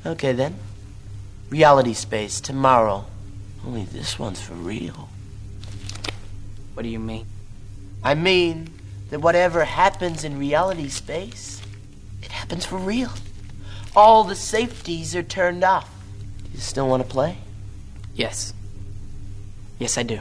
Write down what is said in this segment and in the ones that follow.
Okay then. Reality space, tomorrow. Only this one's for real. What do you mean? I mean that whatever happens in reality space, it happens for real. All the safeties are turned off. You still want to play? Yes. Yes, I do.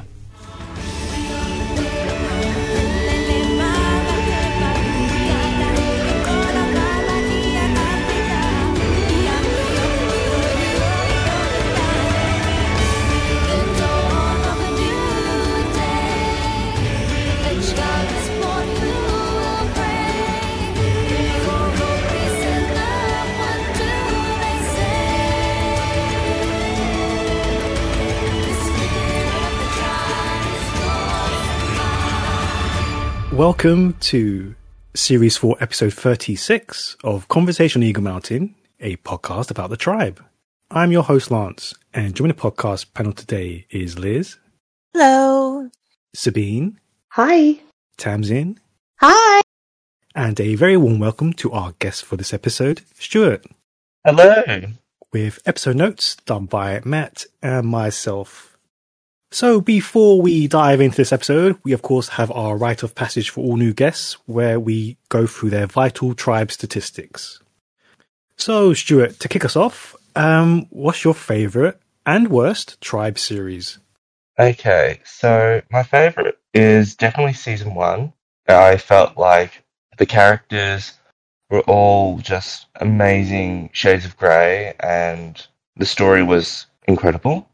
Welcome to Series 4, Episode 36 of Conversation on Eagle Mountain, a podcast about the tribe. I'm your host, Lance, and joining the podcast panel today is Liz. Hello. Sabine. Hi. Tamsin. Hi. And a very warm welcome to our guest for this episode, Stuart. Hello. With episode notes done by Matt and myself. So before we dive into this episode, we of course have our rite of passage for all new guests, where we go through their vital tribe statistics. So Stuart, to kick us off, what's your favourite and worst tribe series? Okay, so my favorite is definitely season 1. I felt like the characters were all just amazing shades of grey, and the story was incredible.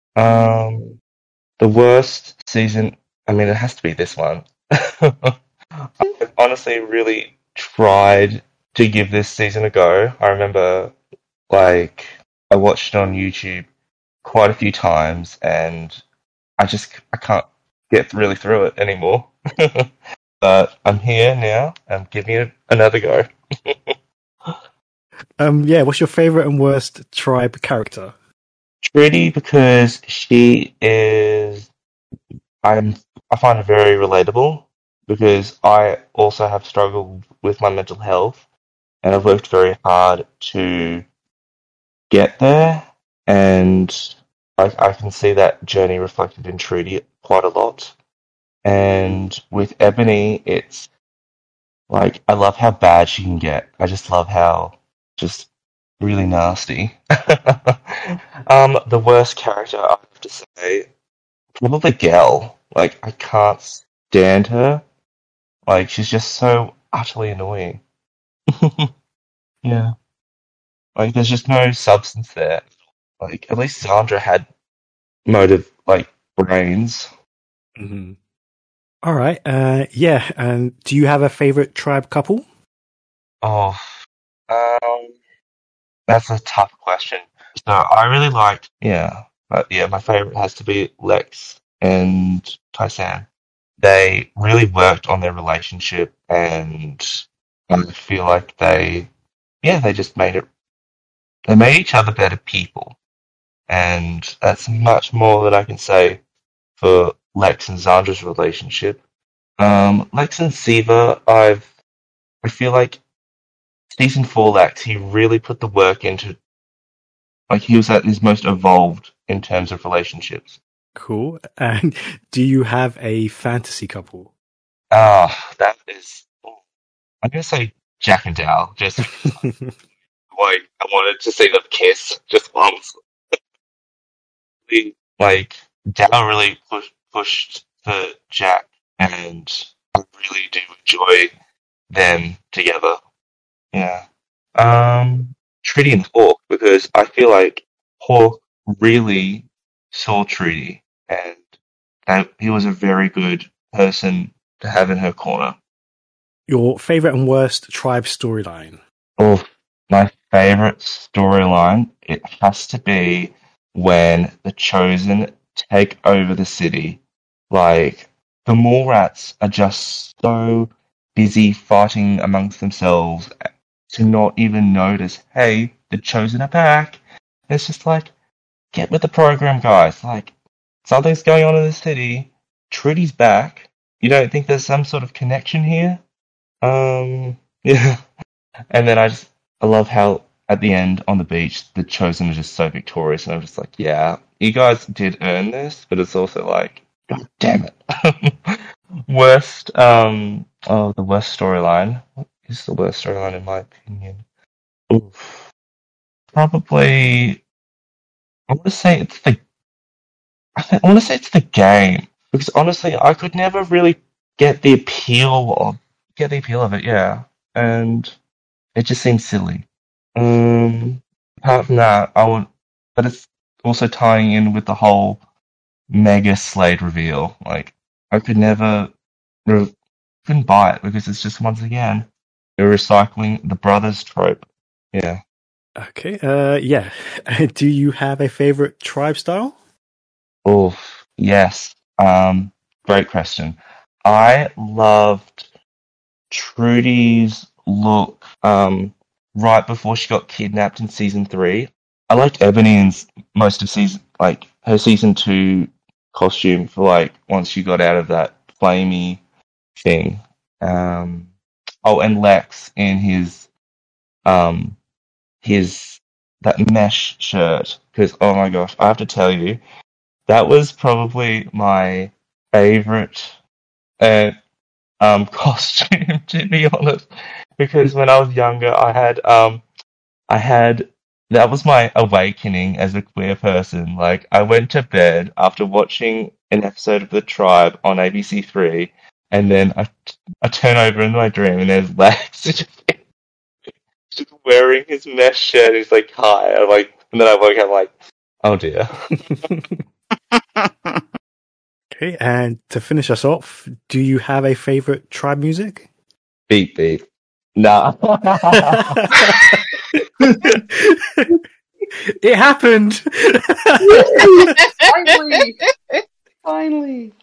The worst season, I mean, it has to be this one. I honestly really tried to give this season a go. I remember, I watched it on YouTube quite a few times, and I can't get really through it anymore. But I'm here now. I'm giving it another go. What's your favourite and worst tribe character? Trudy, because she is, I find her very relatable, because I also have struggled with my mental health, and I've worked very hard to get there, and I can see that journey reflected in Trudy quite a lot. And with Ebony, it's like, I love how bad she can get. I just love how just really nasty. The worst character, I have to say, probably Gel. Like, I can't stand her. Like, she's just so utterly annoying. Yeah. Like, there's just no substance there. Like, at least Zandra had motive, like, brains. Mm-hmm. All right. And do you have a favourite tribe couple? Oh, that's a tough question. So I really liked, my favorite has to be Lex and Tysan. They really worked on their relationship, and I feel like they just they made each other better people. And that's much more that I can say for Lex and Zandra's relationship. Lex and Siva, I feel like season 4 Lex, he really put the work into, like, he was at his most evolved in terms of relationships. Cool. And do you have a fantasy couple? That is, I'm gonna say Jack and Dal, just like, I wanted to see them kiss just once. Like, Dal really pushed for Jack, and I really do enjoy them together. Yeah. Trudy and Hawk, because I feel like Hawk really saw Trudy, and he was a very good person to have in her corner. Your favourite and worst tribe storyline? Oh, my favorite storyline, it has to be when the Chosen take over the city. Like, the Mole Rats are just so busy fighting amongst themselves to not even notice, hey, the Chosen are back. It's just like, get with the program, guys. Like, something's going on in the city. Trudy's back. You don't think there's some sort of connection here? Yeah. And then I love how at the end on the beach, the Chosen are just so victorious, and I'm just like, yeah, you guys did earn this, but it's also like, God damn it. Worst, the worst storyline. What is the worst storyline in my opinion? Oof. Probably, I want to say it's the, I want to say it's the game, because honestly, I could never really get the appeal of it, yeah, and it just seems silly. Apart from that, but it's also tying in with the whole Mega Slade reveal. Like, I could never, couldn't buy it because it's just once again, you're recycling the brothers trope. Yeah. Okay. Yeah. Do you have a favorite tribe style? Oh, yes. Great question. I loved Trudy's look, right before she got kidnapped in season 3. I liked Ebony's most of her season 2 costume for like once she got out of that flamey thing. And Lex in his that mesh shirt, because oh my gosh, I have to tell you, that was probably my favorite costume, to be honest, because when I was younger, I had that was my awakening as a queer person. Like, I went to bed after watching an episode of The Tribe on ABC3, and then I turn over in my dream, and there's Lex just wearing his mesh shirt. He's like, "Hi," I'm like, and then I woke up like, "Oh dear." Okay. And to finish us off, do you have a favorite tribe music? Beep beep. Nah. It happened. Finally.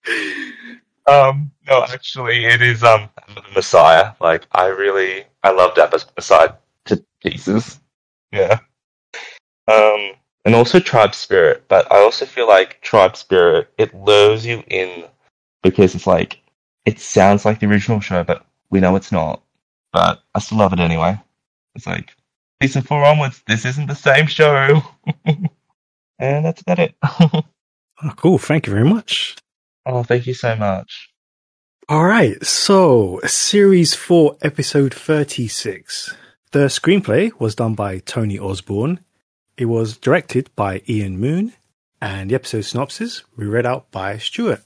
No, actually, it is Messiah. Like, I love that Messiah to pieces. Yeah. And also Tribe Spirit, but I also feel like Tribe Spirit, it lures you in because it's like, it sounds like the original show, but we know it's not. But I still love it anyway. It's like, season 4 onwards, this isn't the same show. And that's about it. Oh, cool. Thank you very much. Oh, thank you so much. All right. So, Series 4, Episode 36. The screenplay was done by Tony Osborne. It was directed by Ian Moon. And the episode synopsis were read out by Stuart.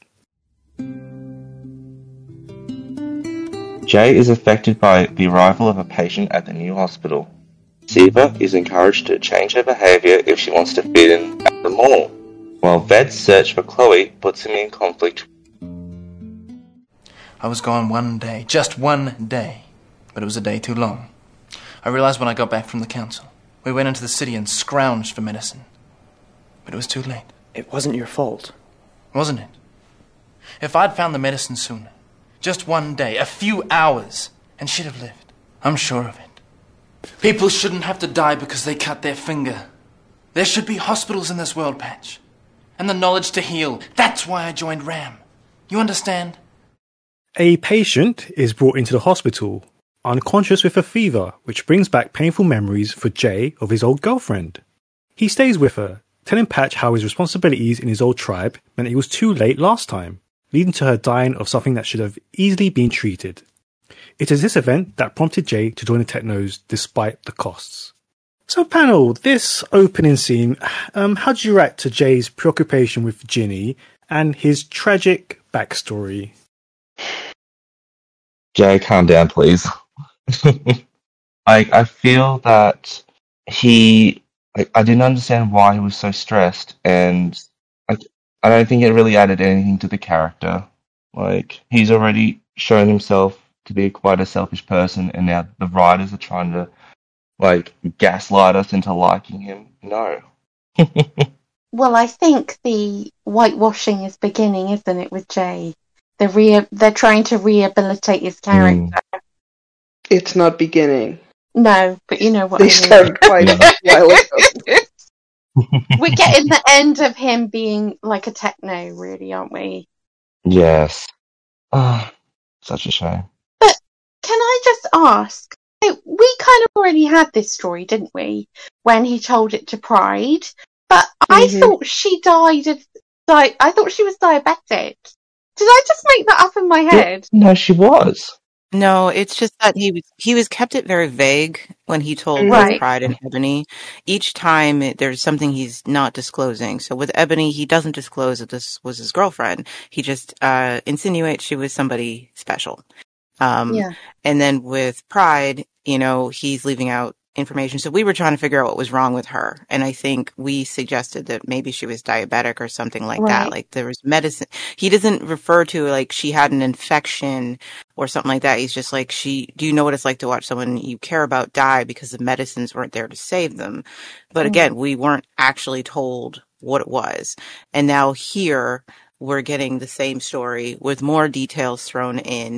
Jay is affected by the arrival of a patient at the new hospital. Siva is encouraged to change her behavior if she wants to fit in at the mall, while Ved's search for Chloe puts him in conflict. I was gone one day, just one day, but it was a day too long. I realized when I got back from the council. We went into the city and scrounged for medicine, but it was too late. It wasn't your fault. Wasn't it? If I'd found the medicine sooner, just one day, a few hours, and she'd have lived. I'm sure of it. People shouldn't have to die because they cut their finger. There should be hospitals in this world, Patch. And the knowledge to heal. That's why I joined RAM. You understand? A patient is brought into the hospital, unconscious with a fever, which brings back painful memories for Jay of his old girlfriend. He stays with her, telling Patch how his responsibilities in his old tribe meant he was too late last time, leading to her dying of something that should have easily been treated. It is this event that prompted Jay to join the Technos despite the costs. So panel, this opening scene, how do you react to Jay's preoccupation with Ginny and his tragic backstory? Jay, calm down, please. I feel that I didn't understand why he was so stressed, and I don't think it really added anything to the character. Like, he's already shown himself to be quite a selfish person, and now the writers are trying to, like, gaslight us into liking him. No. Well, I think the whitewashing is beginning, isn't it, with Jay? They're trying to rehabilitate his character. It's not beginning. No, but you know what They I mean. started quite a while ago. We're getting the end of him being like a techno, really, aren't we? Yes. Such a shame. But can I just ask, we kind of already had this story, didn't we? When he told it to Pride, but I Mhm. thought she died of. I thought she was diabetic. Did I just make that up in my head? No, she was. No, it's just that he was kept it very vague when he told both Right. Pride and Ebony. Each time there's something he's not disclosing. So with Ebony, he doesn't disclose that this was his girlfriend. He just insinuates she was somebody special. Yeah. And then with Pride, he's leaving out information. So we were trying to figure out what was wrong with her. And I think we suggested that maybe she was diabetic or something like that. Right. Like there was medicine. He doesn't refer to like she had an infection or something like that. He's just like, do you know what it's like to watch someone you care about die because the medicines weren't there to save them? But again, we weren't actually told what it was. And now here we're getting the same story with more details thrown in.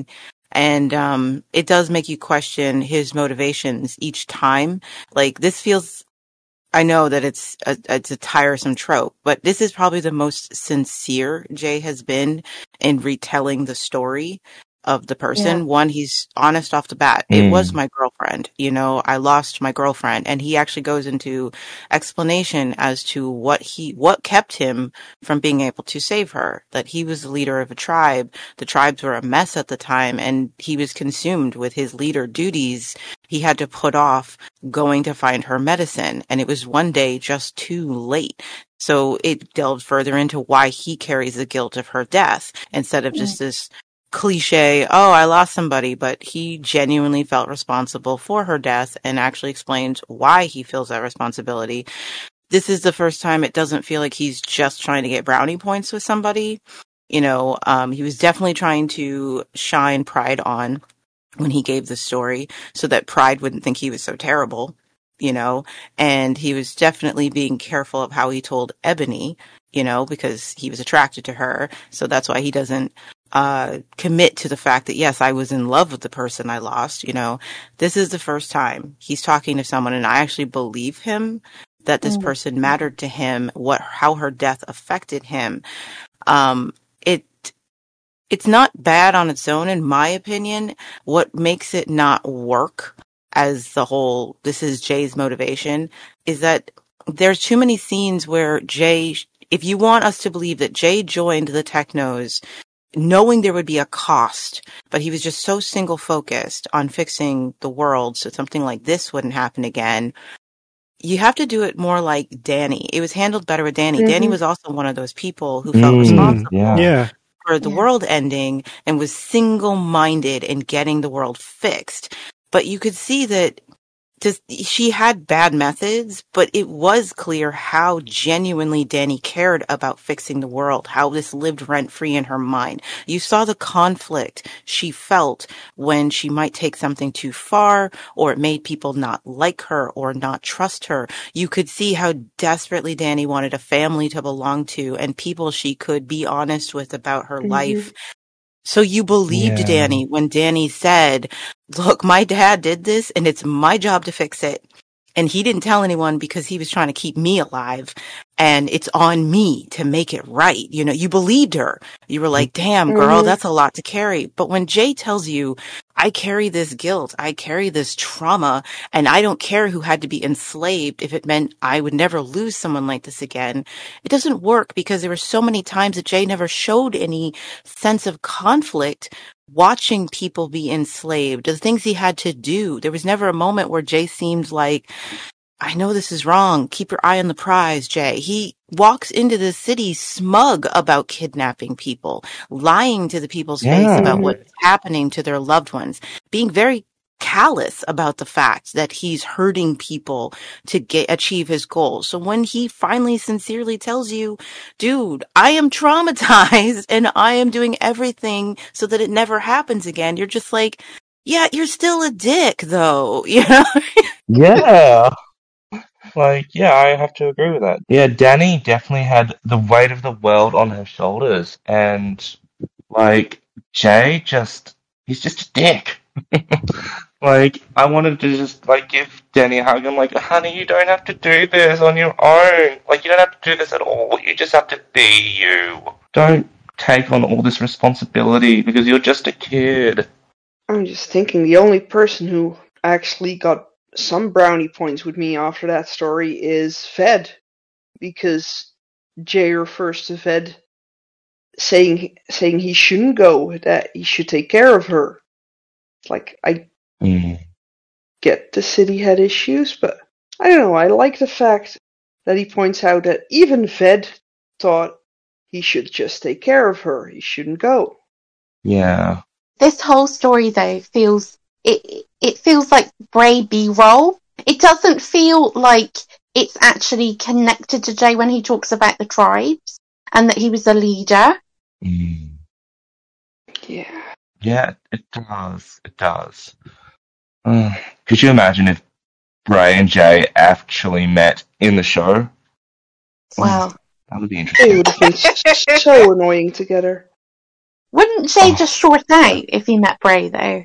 And it does make you question his motivations each time. Like this feels, I know that it's a tiresome trope, but this is probably the most sincere Jay has been in retelling the story of the person. Yeah. One, he's honest off the bat. It was my girlfriend. I lost my girlfriend. And he actually goes into explanation as to what kept him from being able to save her. That he was the leader of a tribe. The tribes were a mess at the time, and he was consumed with his leader duties. He had to put off going to find her medicine, and it was one day just too late. So it delved further into why he carries the guilt of her death instead of just this cliche, oh, I lost somebody, but he genuinely felt responsible for her death and actually explains why he feels that responsibility. This is the first time it doesn't feel like he's just trying to get brownie points with somebody. He was definitely trying to shine Pride on when he gave the story so that Pride wouldn't think he was so terrible, and he was definitely being careful of how he told Ebony, because he was attracted to her. So that's why he doesn't commit to the fact that, yes, I was in love with the person I lost. This is the first time he's talking to someone, and I actually believe him that this person mattered to him, how her death affected him. It's not bad on its own, in my opinion. What makes it not work as the whole, this is Jay's motivation, is that there's too many scenes where Jay, if you want us to believe that Jay joined the Technos knowing there would be a cost, but he was just so single focused on fixing the world so something like this wouldn't happen again, you have to do it more like Danny. It was handled better with Danny. Danny was also one of those people who felt responsible Yeah. for the world ending and was single-minded in getting the world fixed. But you could see that she had bad methods, but it was clear how genuinely Danny cared about fixing the world, how this lived rent-free in her mind. You saw the conflict she felt when she might take something too far, or it made people not like her or not trust her. You could see how desperately Danny wanted a family to belong to and people she could be honest with about her life. So you believed Danny when Danny said, look, my dad did this and it's my job to fix it. And he didn't tell anyone because he was trying to keep me alive. And it's on me to make it right. You believed her. You were like, damn, girl, that's a lot to carry. But when Jay tells you, I carry this guilt, I carry this trauma, and I don't care who had to be enslaved if it meant I would never lose someone like this again, it doesn't work because there were so many times that Jay never showed any sense of conflict watching people be enslaved, the things he had to do. There was never a moment where Jay seemed like, I know this is wrong. Keep your eye on the prize, Jay. He walks into the city smug about kidnapping people, lying to the people's face about what's happening to their loved ones, being very callous about the fact that he's hurting people to achieve his goals. So when he finally sincerely tells you, dude, I am traumatized and I am doing everything so that it never happens again, you're just like, yeah, you're still a dick though, Yeah. I have to agree with that. Yeah, Danny definitely had the weight of the world on her shoulders, and Jay he's just a dick. I wanted to just give Danny a hug. I'm like, honey, you don't have to do this on your own. You don't have to do this at all. You just have to be you. Don't take on all this responsibility because you're just a kid. I'm just thinking the only person who actually got some brownie points with me after that story is Fed, because Jay refers to Fed saying he shouldn't go, that he should take care of her. Like, I get the city had issues, but I don't know, I like the fact that he points out that even Fed thought he should just take care of her, he shouldn't go. Yeah. This whole story, though, feels like Bray B-roll. It doesn't feel like it's actually connected to Jay when he talks about the tribes and that he was a leader. Yeah. Yeah, it does. It does. Could you imagine if Bray and Jay actually met in the show? Wow. That would be They interesting. would have been so annoying together. Wouldn't Jay just short out if he met Bray, though?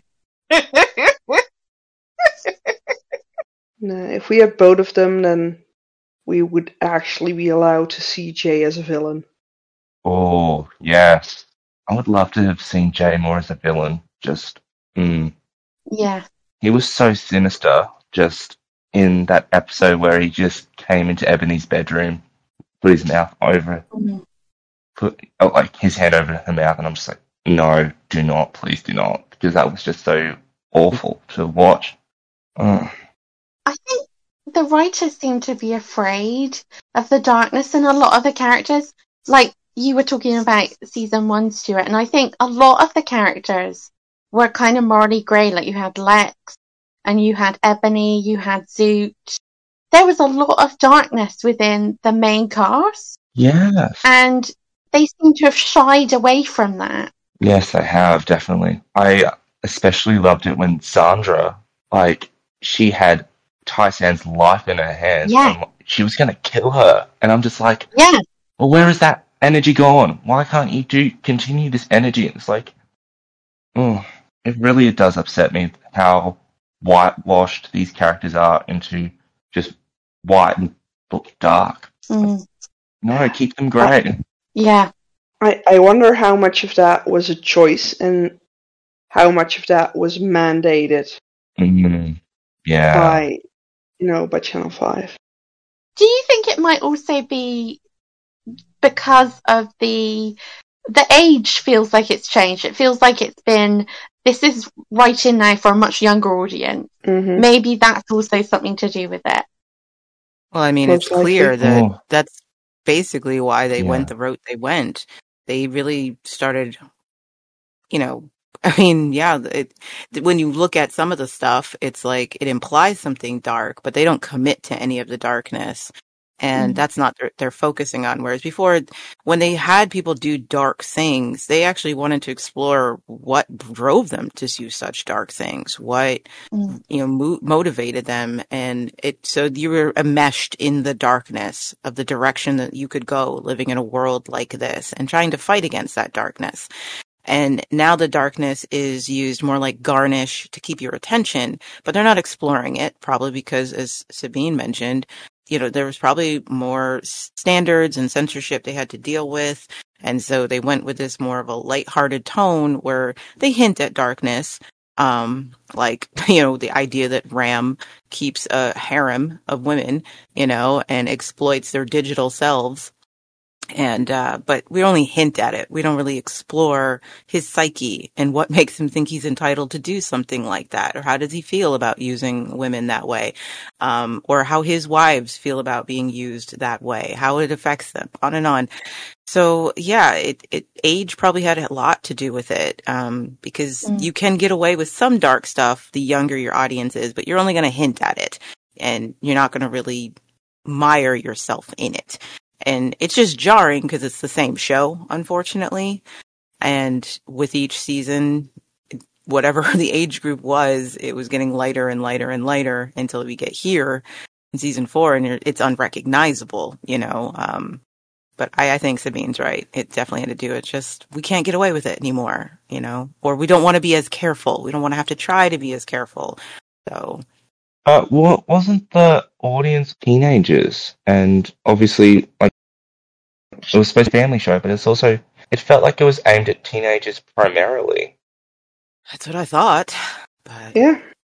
Nah, if we had both of them, then we would actually be allowed to see Jay as a villain. Oh, yes. I would love to have seen Jay more as a villain. Just, Yeah. he was so sinister just in that episode where he just came into Ebony's bedroom, put his mouth over, put like his hand over her mouth, and I'm just like, no, do not, please do not, because that was just so awful to watch. I think the writers seem to be afraid of the darkness in a lot of the characters. Like you were talking about season 1, Stuart, and I think a lot of the characters were kind of morally grey. Like you had Lex, and you had Ebony, you had Zoot. There was a lot of darkness within the main cast. Yes. And they seem to have shied away from that. Yes, they have, definitely. I especially loved it when Sandra, like, she had Tai-San's life in her hands. Yeah. And she was going to kill her. And I'm just like, Yeah. well, where is that energy gone? Why can't you continue this energy? And it's like, it does upset me how whitewashed these characters are into just white and dark. No, keep them grey. Yeah. I wonder how much of that was a choice and how much of that was mandated Yeah. by Channel 5. Do you think it might also be because of the age feels like it's changed? It feels like this is writing now for a much younger audience. Mm-hmm. Maybe that's also something to do with it. Well, I mean, Most it's clear likely. that that's basically why they went the route they went. They really started, when you look at some of the stuff, it's like it implies something dark, but they don't commit to any of the darkness. And that's not they're focusing on. Whereas before, when they had people do dark things, they actually wanted to explore what drove them to do such dark things, what motivated them, and so you were enmeshed in the darkness of the direction that you could go, living in a world like this and trying to fight against that darkness. And now the darkness is used more like garnish to keep your attention, but they're not exploring it, probably because, as Sabine mentioned, there was probably more standards and censorship they had to deal with. And so they went with this more of a lighthearted tone where they hint at darkness. The idea that Ram keeps a harem of women, and exploits their digital selves. And, but we only hint at it. We don't really explore his psyche and what makes him think he's entitled to do something like that. Or how does he feel about using women that way? Or how his wives feel about being used that way, how it affects them, on and on. So yeah, age probably had a lot to do with it. Because you can get away with some dark stuff the younger your audience is, but you're only going to hint at it and you're not going to really mire yourself in it. And it's just jarring because it's the same show, unfortunately. And with each season, whatever the age group was, it was getting lighter and lighter and lighter until we get here in season 4, and it's unrecognizable, But I think Sabine's right. It definitely had to do with just, we can't get away with it anymore, or we don't want to be as careful. We don't want to have to try to be as careful. So. Wasn't the audience teenagers? And obviously, like, it was supposed to be a family show, but it felt like it was aimed at teenagers primarily. That's what I thought. But Yeah.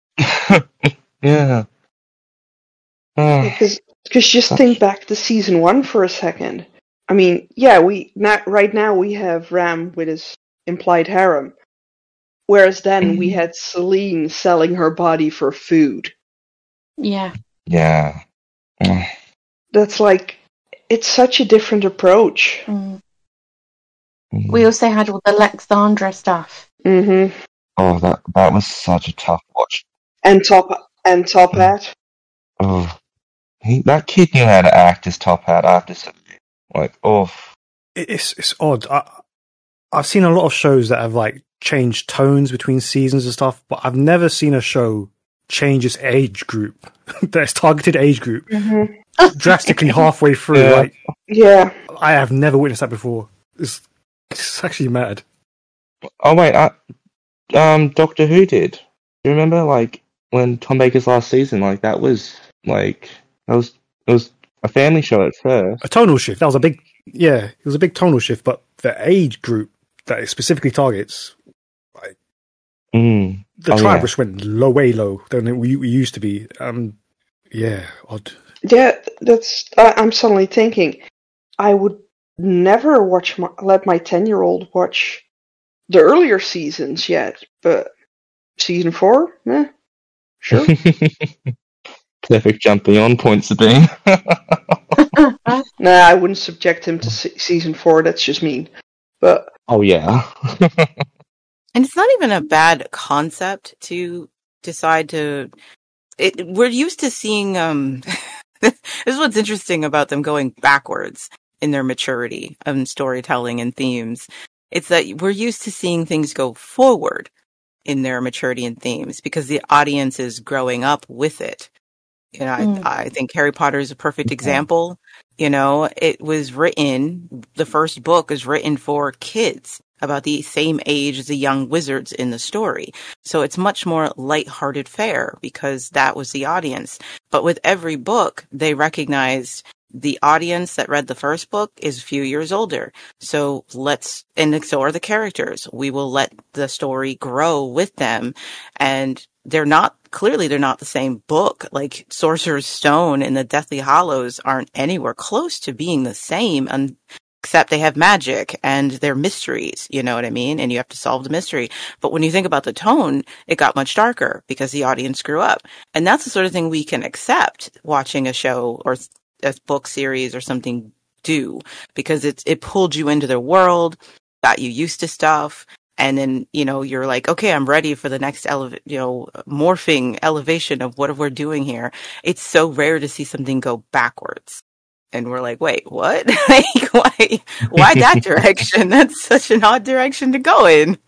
Yeah. Because just think back to season 1 for a second. I mean, yeah, right now we have Ram with his implied harem, whereas then we had Celine selling her body for food. Yeah. Yeah. That's like, it's such a different approach. Mm. We also had all the Lexandra stuff. Mm-hmm. Oh, that was such a tough watch. And Top Hat. Oh, that kid knew how to act as Top Hat. I have to say, like, oh, It's odd. I've seen a lot of shows that have like changed tones between seasons and stuff, but I've never seen a show change its age group, its targeted age group, drastically halfway through. Yeah. Like, Yeah. I have never witnessed that before. It's actually mad. oh wait, Doctor Who did. Do you remember, like, when Tom Baker's last season, like, it was a family show at first. A tonal shift. That was it was a big tonal shift, but the age group that it specifically targets, the tribe just went way low than we used to be. Yeah, odd. Yeah, that's. I'm suddenly thinking, I would never let my 10-year-old watch the earlier seasons yet, but season 4, sure. Perfect jumping on points to be. Nah, I wouldn't subject him to season 4. That's just mean. But oh yeah. And it's not even a bad concept to decide to. We're used to seeing. This is what's interesting about them going backwards in their maturity of storytelling and themes. It's that we're used to seeing things go forward in their maturity and themes because the audience is growing up with it. You know, I think Harry Potter is a perfect example. You know, it was written, the first book is written for kids about the same age as the young wizards in the story. So it's much more lighthearted fare because that was the audience. But with every book, they recognized the audience that read the first book is a few years older. So and so are the characters. We will let the story grow with them. And they're not the same book. Like Sorcerer's Stone and the Deathly Hallows aren't anywhere close to being the same, except they have magic and they're mysteries, you know what I mean? And you have to solve the mystery. But when you think about the tone, it got much darker because the audience grew up. And that's the sort of thing we can accept watching a show or a book series or something do, because it pulled you into their world, got you used to stuff. And then, you know, you're like, okay, I'm ready for the next morphing elevation of what we're doing here. It's so rare to see something go backwards. And we're like, wait, what? Like, why that direction? That's such an odd direction to go in.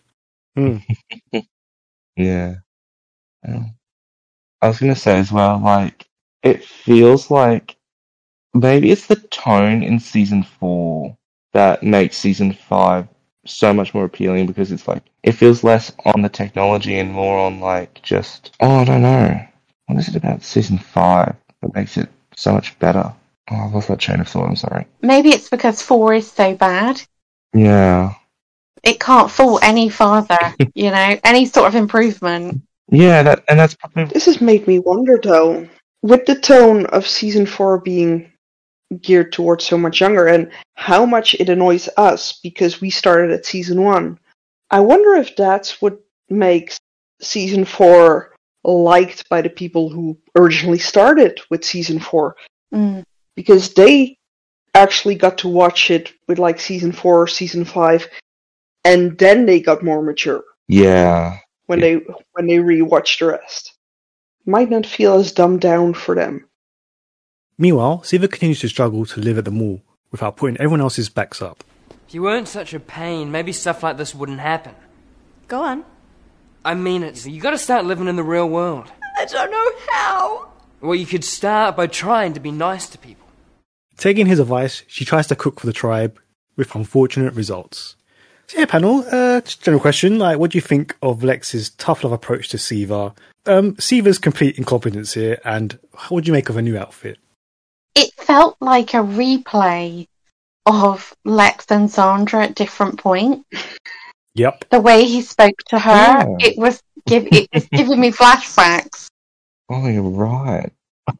Yeah. I was going to say as well, like, it feels like maybe it's the tone in season 4 that makes season 5 so much more appealing, because it's like, it feels less on the technology and more on, like, just, I don't know. What is it about season 5 that makes it so much better? Oh, I lost that chain of thought, I'm sorry. Maybe it's because 4 is so bad. Yeah. It can't fall any farther, you know, any sort of improvement. Yeah, that's probably... This has made me wonder, though, with the tone of season 4 being geared towards so much younger, and how much it annoys us because we started at season 1. I wonder if that's what makes season 4 liked by the people who originally started with season 4. Because they actually got to watch it with like season 4 or season 5, and then they got more mature. Yeah. When they rewatched the rest. Might not feel as dumbed down for them. Meanwhile, Siva continues to struggle to live at the mall without putting everyone else's backs up. If you weren't such a pain, maybe stuff like this wouldn't happen. Go on. I mean it. You gotta start living in the real world. I don't know how. Well, you could start by trying to be nice to people. Taking his advice, she tries to cook for the tribe, with unfortunate results. So yeah, panel, just general question, like, what do you think of Lex's tough love approach to Siva? Siva's complete incompetence here, and what do you make of her new outfit? It felt like a replay of Lex and Sandra at different points. Yep. The way he spoke to her, it was giving me flashbacks. Oh, you're right.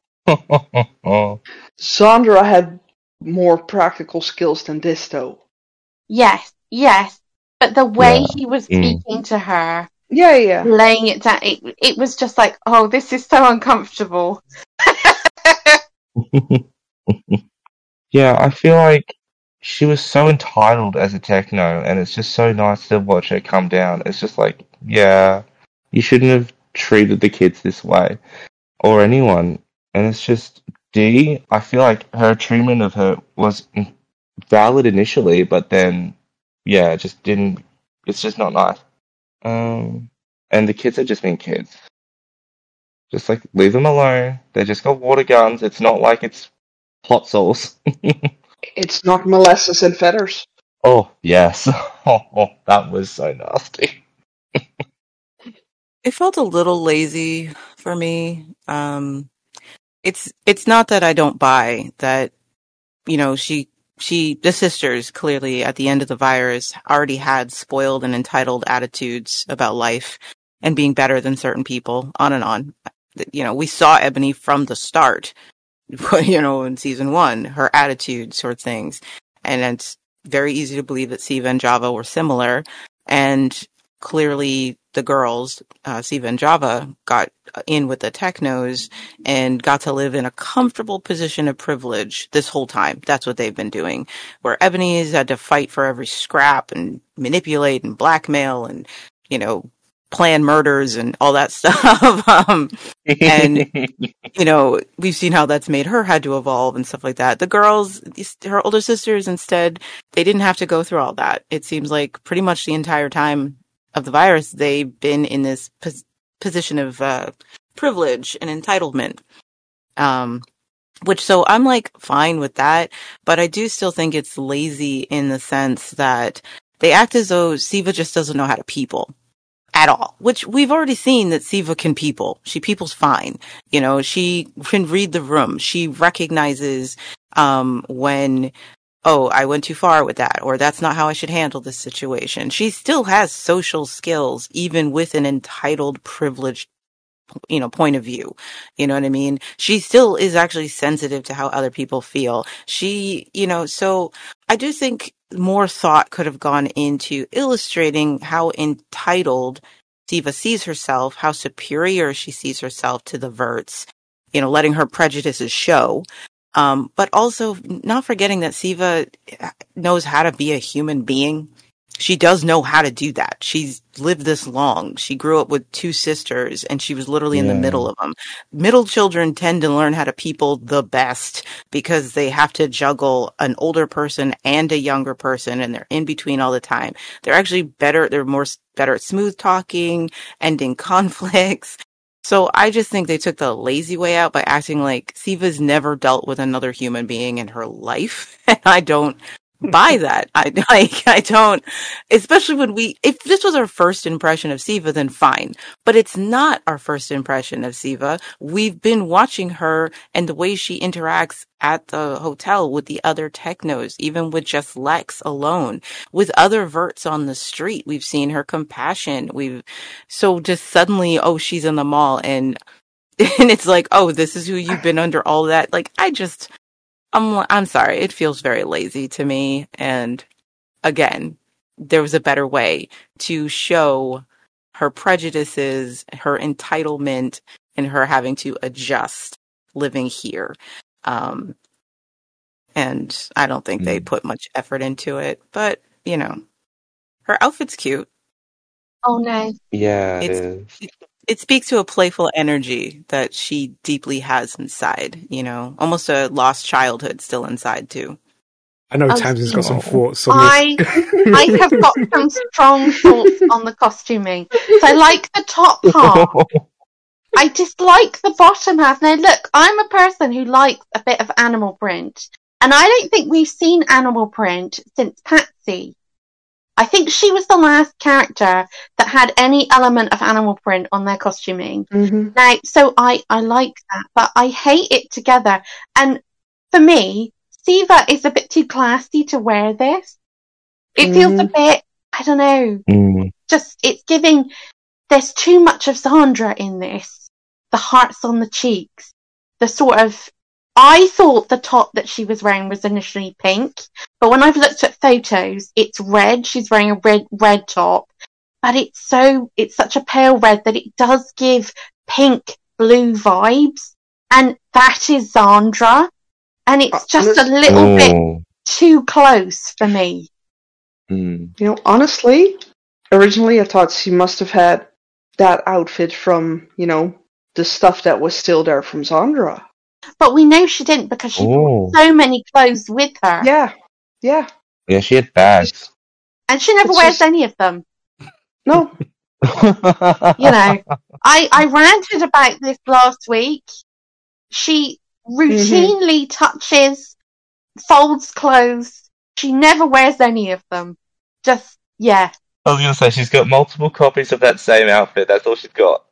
Sandra had more practical skills than this, though. Yes, but the way Yeah. he was speaking to her, Yeah. laying it down, it was just like, oh, this is so uncomfortable. Yeah, I feel like she was so entitled as a techno, and it's just so nice to watch her come down. It's just like, yeah, you shouldn't have treated the kids this way, or anyone. And it's just, Dee, I feel like her treatment of her was valid initially, but then, yeah, it just didn't, it's just not nice. And the kids are just being kids. Just like, leave them alone. They just got water guns. It's not like it's hot sauce. It's not molasses and feathers. Oh, yes. Oh, that was so nasty. It felt a little lazy for me. It's not that I don't buy that, you know, the sisters clearly at the end of the virus already had spoiled and entitled attitudes about life and being better than certain people, on and on. You know, we saw Ebony from the start, you know, in season 1, her attitude sort of things. And it's very easy to believe that Siva and Java were similar. And clearly the girls, Siva and Java, got in with the technos and got to live in a comfortable position of privilege this whole time. That's what they've been doing. Where Ebony's had to fight for every scrap and manipulate and blackmail and, you know, plan murders and all that stuff. And, you know, we've seen how that's made her had to evolve and stuff like that. The girls, her older sisters, instead, they didn't have to go through all that. It seems like pretty much the entire time of the virus, they've been in this position of privilege and entitlement. So I'm like fine with that, but I do still think it's lazy in the sense that they act as though Siva just doesn't know how to people at all, which we've already seen that Siva can people. She people's fine. You know, she can read the room. She recognizes when, oh, I went too far with that, or that's not how I should handle this situation. She still has social skills, even with an entitled, privileged, you know, point of view. You know what I mean? She still is actually sensitive to how other people feel. She, you know, so I do think more thought could have gone into illustrating how entitled Siva sees herself, how superior she sees herself to the Verts, you know, letting her prejudices show. But also not forgetting that Siva knows how to be a human being. She does know how to do that. She's lived this long. She grew up with 2 sisters and she was literally in the middle of them. Middle children tend to learn how to people the best because they have to juggle an older person and a younger person and they're in between all the time. They're actually better. They're better at smooth talking, ending conflicts. So I just think they took the lazy way out by acting like Siva's never dealt with another human being in her life. And I don't buy that. I don't, especially if this was our first impression of Siva, then fine. But it's not our first impression of Siva. We've been watching her and the way she interacts at the hotel with the other technos, even with just Lex alone, with other Verts on the street. We've seen her compassion. So just suddenly, oh, she's in the mall and it's like, oh, this is who you've been under all that. Like, I'm sorry. It feels very lazy to me. And again, there was a better way to show her prejudices, her entitlement, and her having to adjust living here. And I don't think they put much effort into it. But, you know, her outfit's cute. Oh, no. Yeah, it is. It speaks to a playful energy that she deeply has inside, you know, almost a lost childhood still inside too. I know Tamsin's got some thoughts on this. I have got some strong thoughts on the costuming. So I like the top half. I dislike the bottom half. Now look, I'm a person who likes a bit of animal print. And I don't think we've seen animal print since Patsy. I think she was the last character that had any element of animal print on their costuming. Mm-hmm. Now, so I like that, but I hate it together. And for me, Siva is a bit too classy to wear this. It feels a bit, I don't know, just, it's giving, there's too much of Sandra in this. the hearts on the cheeks, the sort of... I thought the top that she was wearing was initially pink, but when I've looked at photos, it's red. She's wearing a red top, but it's such a pale red that it does give pink blue vibes, and that is Zandra, and it's just a little bit too close for me. You know, honestly, originally I thought she must have had that outfit from, you know, the stuff that was still there from Zandra. But we know she didn't because she brought so many clothes with her. Yeah. Yeah, she had bags. And she never wears any of them. No. You know, I ranted about this last week. She routinely touches, folds clothes. She never wears any of them. Just, yeah. I was going to say, she's got multiple copies of that same outfit. That's all she's got.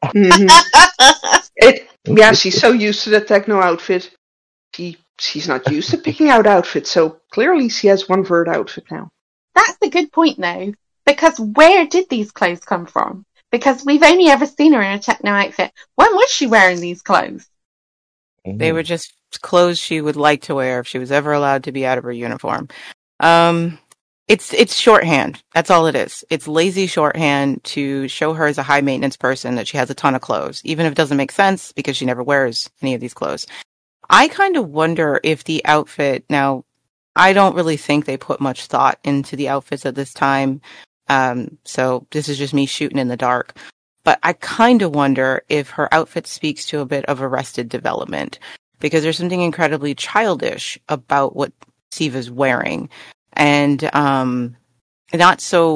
Yeah, she's so used to the techno outfit. She's not used to picking out outfits, so clearly she has one Vert outfit now. That's a good point, though, because where did these clothes come from? Because we've only ever seen her in a techno outfit. When was she wearing these clothes? They were just clothes she would like to wear if she was ever allowed to be out of her uniform. It's shorthand. That's all it is. It's lazy shorthand to show her as a high maintenance person that she has a ton of clothes, even if it doesn't make sense because she never wears any of these clothes. I kind of wonder if the outfit, now, I don't really think they put much thought into the outfits at this time. So this is just me shooting in the dark. But I kind of wonder if her outfit speaks to a bit of Arrested Development, because there's something incredibly childish about what Siva's wearing. And not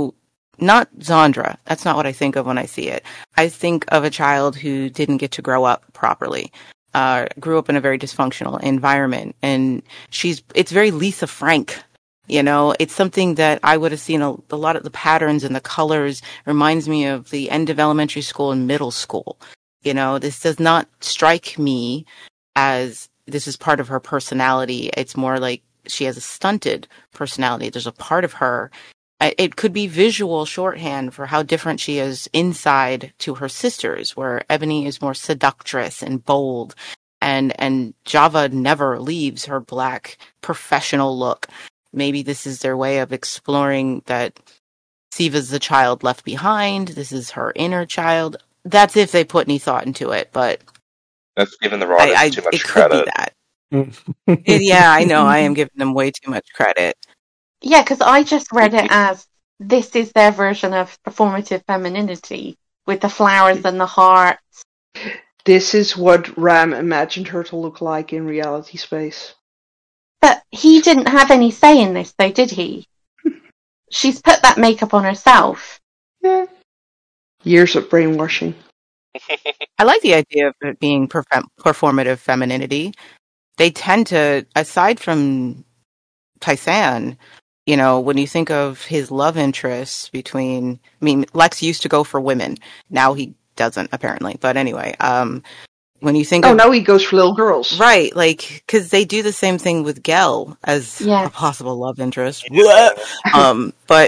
Zandra. That's not what I think of when I see it. I think of a child who didn't get to grow up properly. Grew up in a very dysfunctional environment, and it's very Lisa Frank. You know, it's something that I would have seen a lot of the patterns and the colors reminds me of the end of elementary school and middle school. You know, this does not strike me as this is part of her personality. It's more like she has a stunted personality. There's a part of her. It could be visual shorthand for how different she is inside to her sisters, where Ebony is more seductress and bold, and Java never leaves her black professional look. Maybe this is their way of exploring that Siva's the child left behind. This is her inner child. That's if they put any thought into it, but that's giving the writers too much credit. Could be that. Yeah, I know. I am giving them way too much credit. Yeah, because I just read it as this is their version of performative femininity with the flowers and the hearts. This is what Ram imagined her to look like in reality space. But he didn't have any say in this, though, did he? She's put that makeup on herself. Yeah. Years of brainwashing. I like the idea of it being performative femininity. They tend to, aside from Tysan, you know, when you think of his love interests between, I mean, Lex used to go for women. Now he doesn't, apparently. But anyway, when you think now he goes for little girls. Right, like, because they do the same thing with Gel as a possible love interest. But,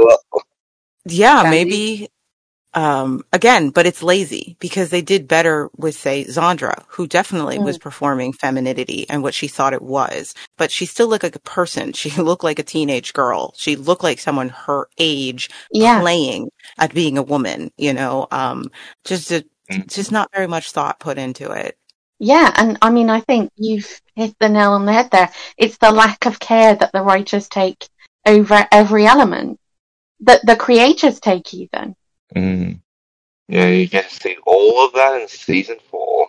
yeah, maybe, again, but it's lazy, because they did better with, say, Zandra, who definitely was performing femininity and what she thought it was. But she still looked like a person. She looked like a teenage girl. She looked like someone her age playing at being a woman, you know, just not very much thought put into it. Yeah, and I mean, I think you've hit the nail on the head there. It's the lack of care that the writers take over every element, that the creators take even. Yeah, you get to see all of that in season 4.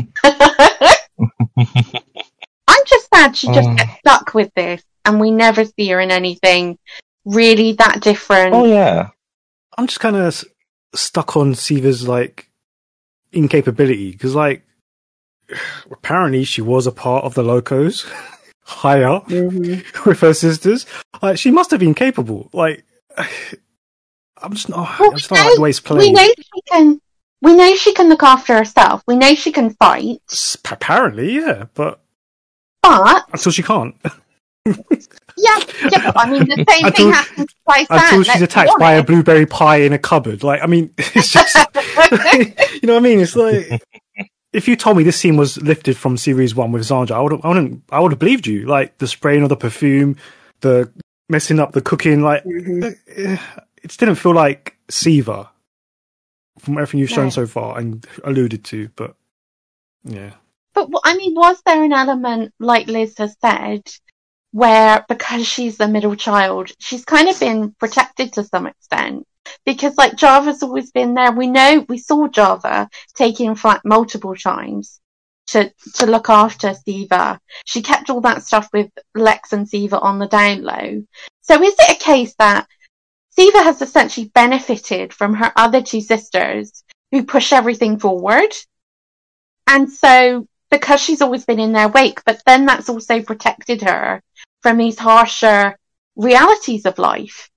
I'm just sad she just gets stuck with this, and we never see her in anything really that different. Oh, yeah. I'm just kind of stuck on Siva's, like, incapability, because, like, apparently she was a part of the Locos high up with her sisters. Like, she must have been capable. Like, I'm just not like the way it's played. We know she can look after herself. We know she can fight. Apparently, yeah, but until she can't. Yeah, but I mean, the same thing happens to Tysan. Until she's attacked by a blueberry pie in a cupboard. Like, I mean, it's just, you know what I mean? It's like, if you told me this scene was lifted from series 1 with Zandra, I would have believed you. Like the spraying of the perfume, the messing up the cooking, like it didn't feel like Siva from everything you've shown so far and alluded to. But yeah. But I mean, was there an element, like Liz has said, where because she's the middle child, she's kind of been protected to some extent? Because like Java's always been there. We saw Java taking flight multiple times to look after Siva. She kept all that stuff with Lex and Siva on the down low. So is it a case that Siva has essentially benefited from her other two sisters who push everything forward? And so because she's always been in their wake, but then that's also protected her from these harsher realities of life.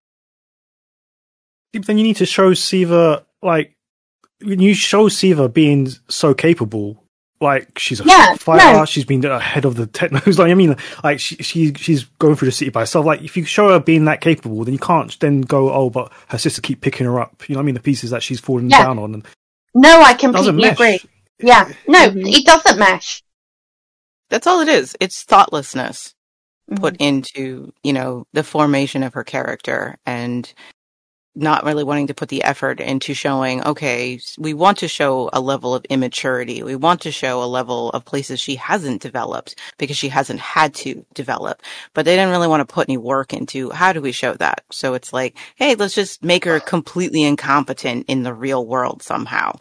But then you need to show Siva, like, when you show Siva being so capable, like, she's a fighter, she's been ahead of the technos, like, I mean, like, she's going through the city by herself. Like, if you show her being that capable, then you can't then go, oh, but her sister keep picking her up. You know what I mean? The pieces that she's falling down on. And no, I completely agree. Yeah, no, it doesn't mesh. That's all it is. It's thoughtlessness put into, the formation of her character, and not really wanting to put the effort into showing, okay, we want to show a level of immaturity. We want to show a level of places she hasn't developed because she hasn't had to develop. But they didn't really want to put any work into how do we show that. So it's like, hey, let's just make her completely incompetent in the real world somehow,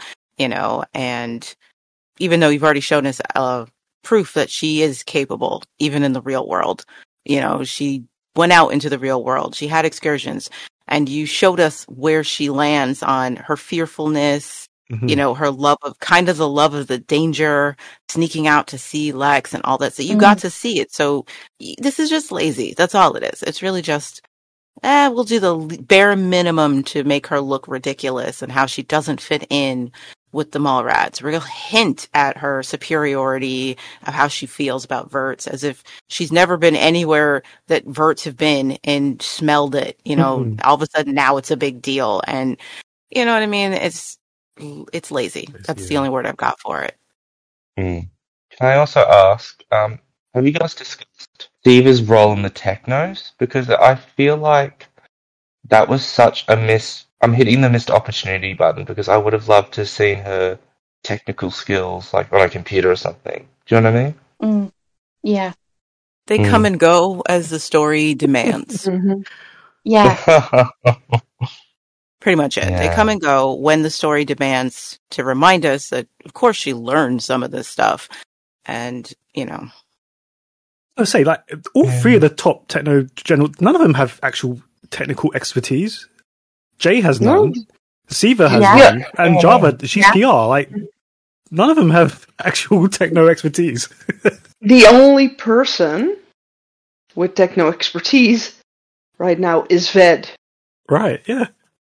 and even though you've already shown us proof that she is capable, even in the real world, she went out into the real world. She had excursions. And you showed us where she lands on her fearfulness, her love of the love of the danger, sneaking out to see Lex and all that. So you got to see it. So this is just lazy. That's all it is. It's really just, we'll do the bare minimum to make her look ridiculous and how she doesn't fit in with the Mallrats. Real hint at her superiority of how she feels about Verts, as if she's never been anywhere that Verts have been and smelled it. All of a sudden now it's a big deal, and you know what I mean. It's lazy. That's the only word I've got for it. Can I also ask? Have you guys discussed Siva's role in the Technos? Because I feel like that was such a miss. I'm hitting the missed opportunity button because I would have loved to have seen her technical skills, like on a computer or something. Do you know what I mean? Yeah. They come and go as the story demands. Yeah. Pretty much it. Yeah. They come and go when the story demands to remind us that, of course, she learned some of this stuff. And, I would say, like, all three of the top techno general, none of them have actual technical expertise. Jay has none. Siva has none. And Java, she's PR. Like, none of them have actual techno expertise. The only person with techno expertise right now is Ved. Right, yeah.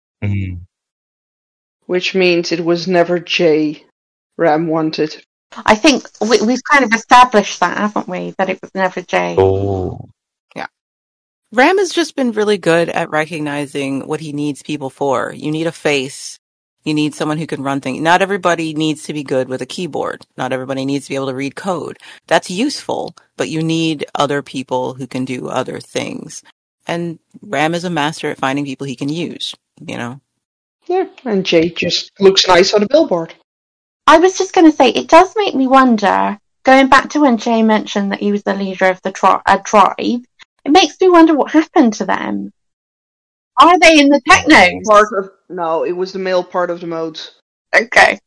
Which means it was never Jay Ram wanted. I think we've kind of established that, haven't we? That it was never Jay. Oh. Ram has just been really good at recognizing what he needs people for. You need a face. You need someone who can run things. Not everybody needs to be good with a keyboard. Not everybody needs to be able to read code. That's useful, but you need other people who can do other things. And Ram is a master at finding people he can use, Yeah, and Jay just looks nice on a billboard. I was just going to say, it does make me wonder, going back to when Jay mentioned that he was the leader of the tribe, it makes me wonder what happened to them. Are they in the Technos? No, it was the male part of the modes. Okay.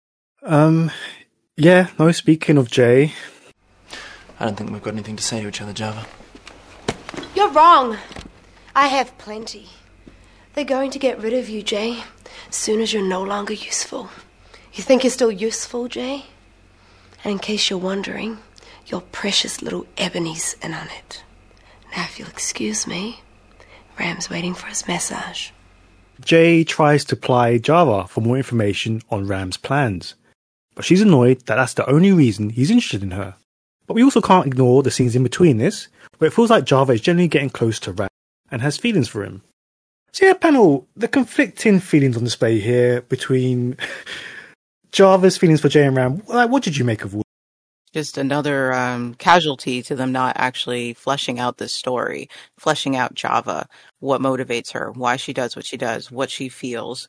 Yeah, no, speaking of Jay. I don't think we've got anything to say to each other, Java. You're wrong. I have plenty. They're going to get rid of you, Jay, as soon as you're no longer useful. You think you're still useful, Jay? And in case you're wondering, your precious little Ebony's in on it. Now, if you'll excuse me, Ram's waiting for his massage. Jay tries to ply Java for more information on Ram's plans, but she's annoyed that that's the only reason he's interested in her. But we also can't ignore the scenes in between this, where it feels like Java is generally getting close to Ram and has feelings for him. So yeah, panel, the conflicting feelings on display here between Java's feelings for Jay and Ram, what did you make of all? Just another casualty to them not actually fleshing out this story, fleshing out Java, what motivates her, why she does what she does, what she feels.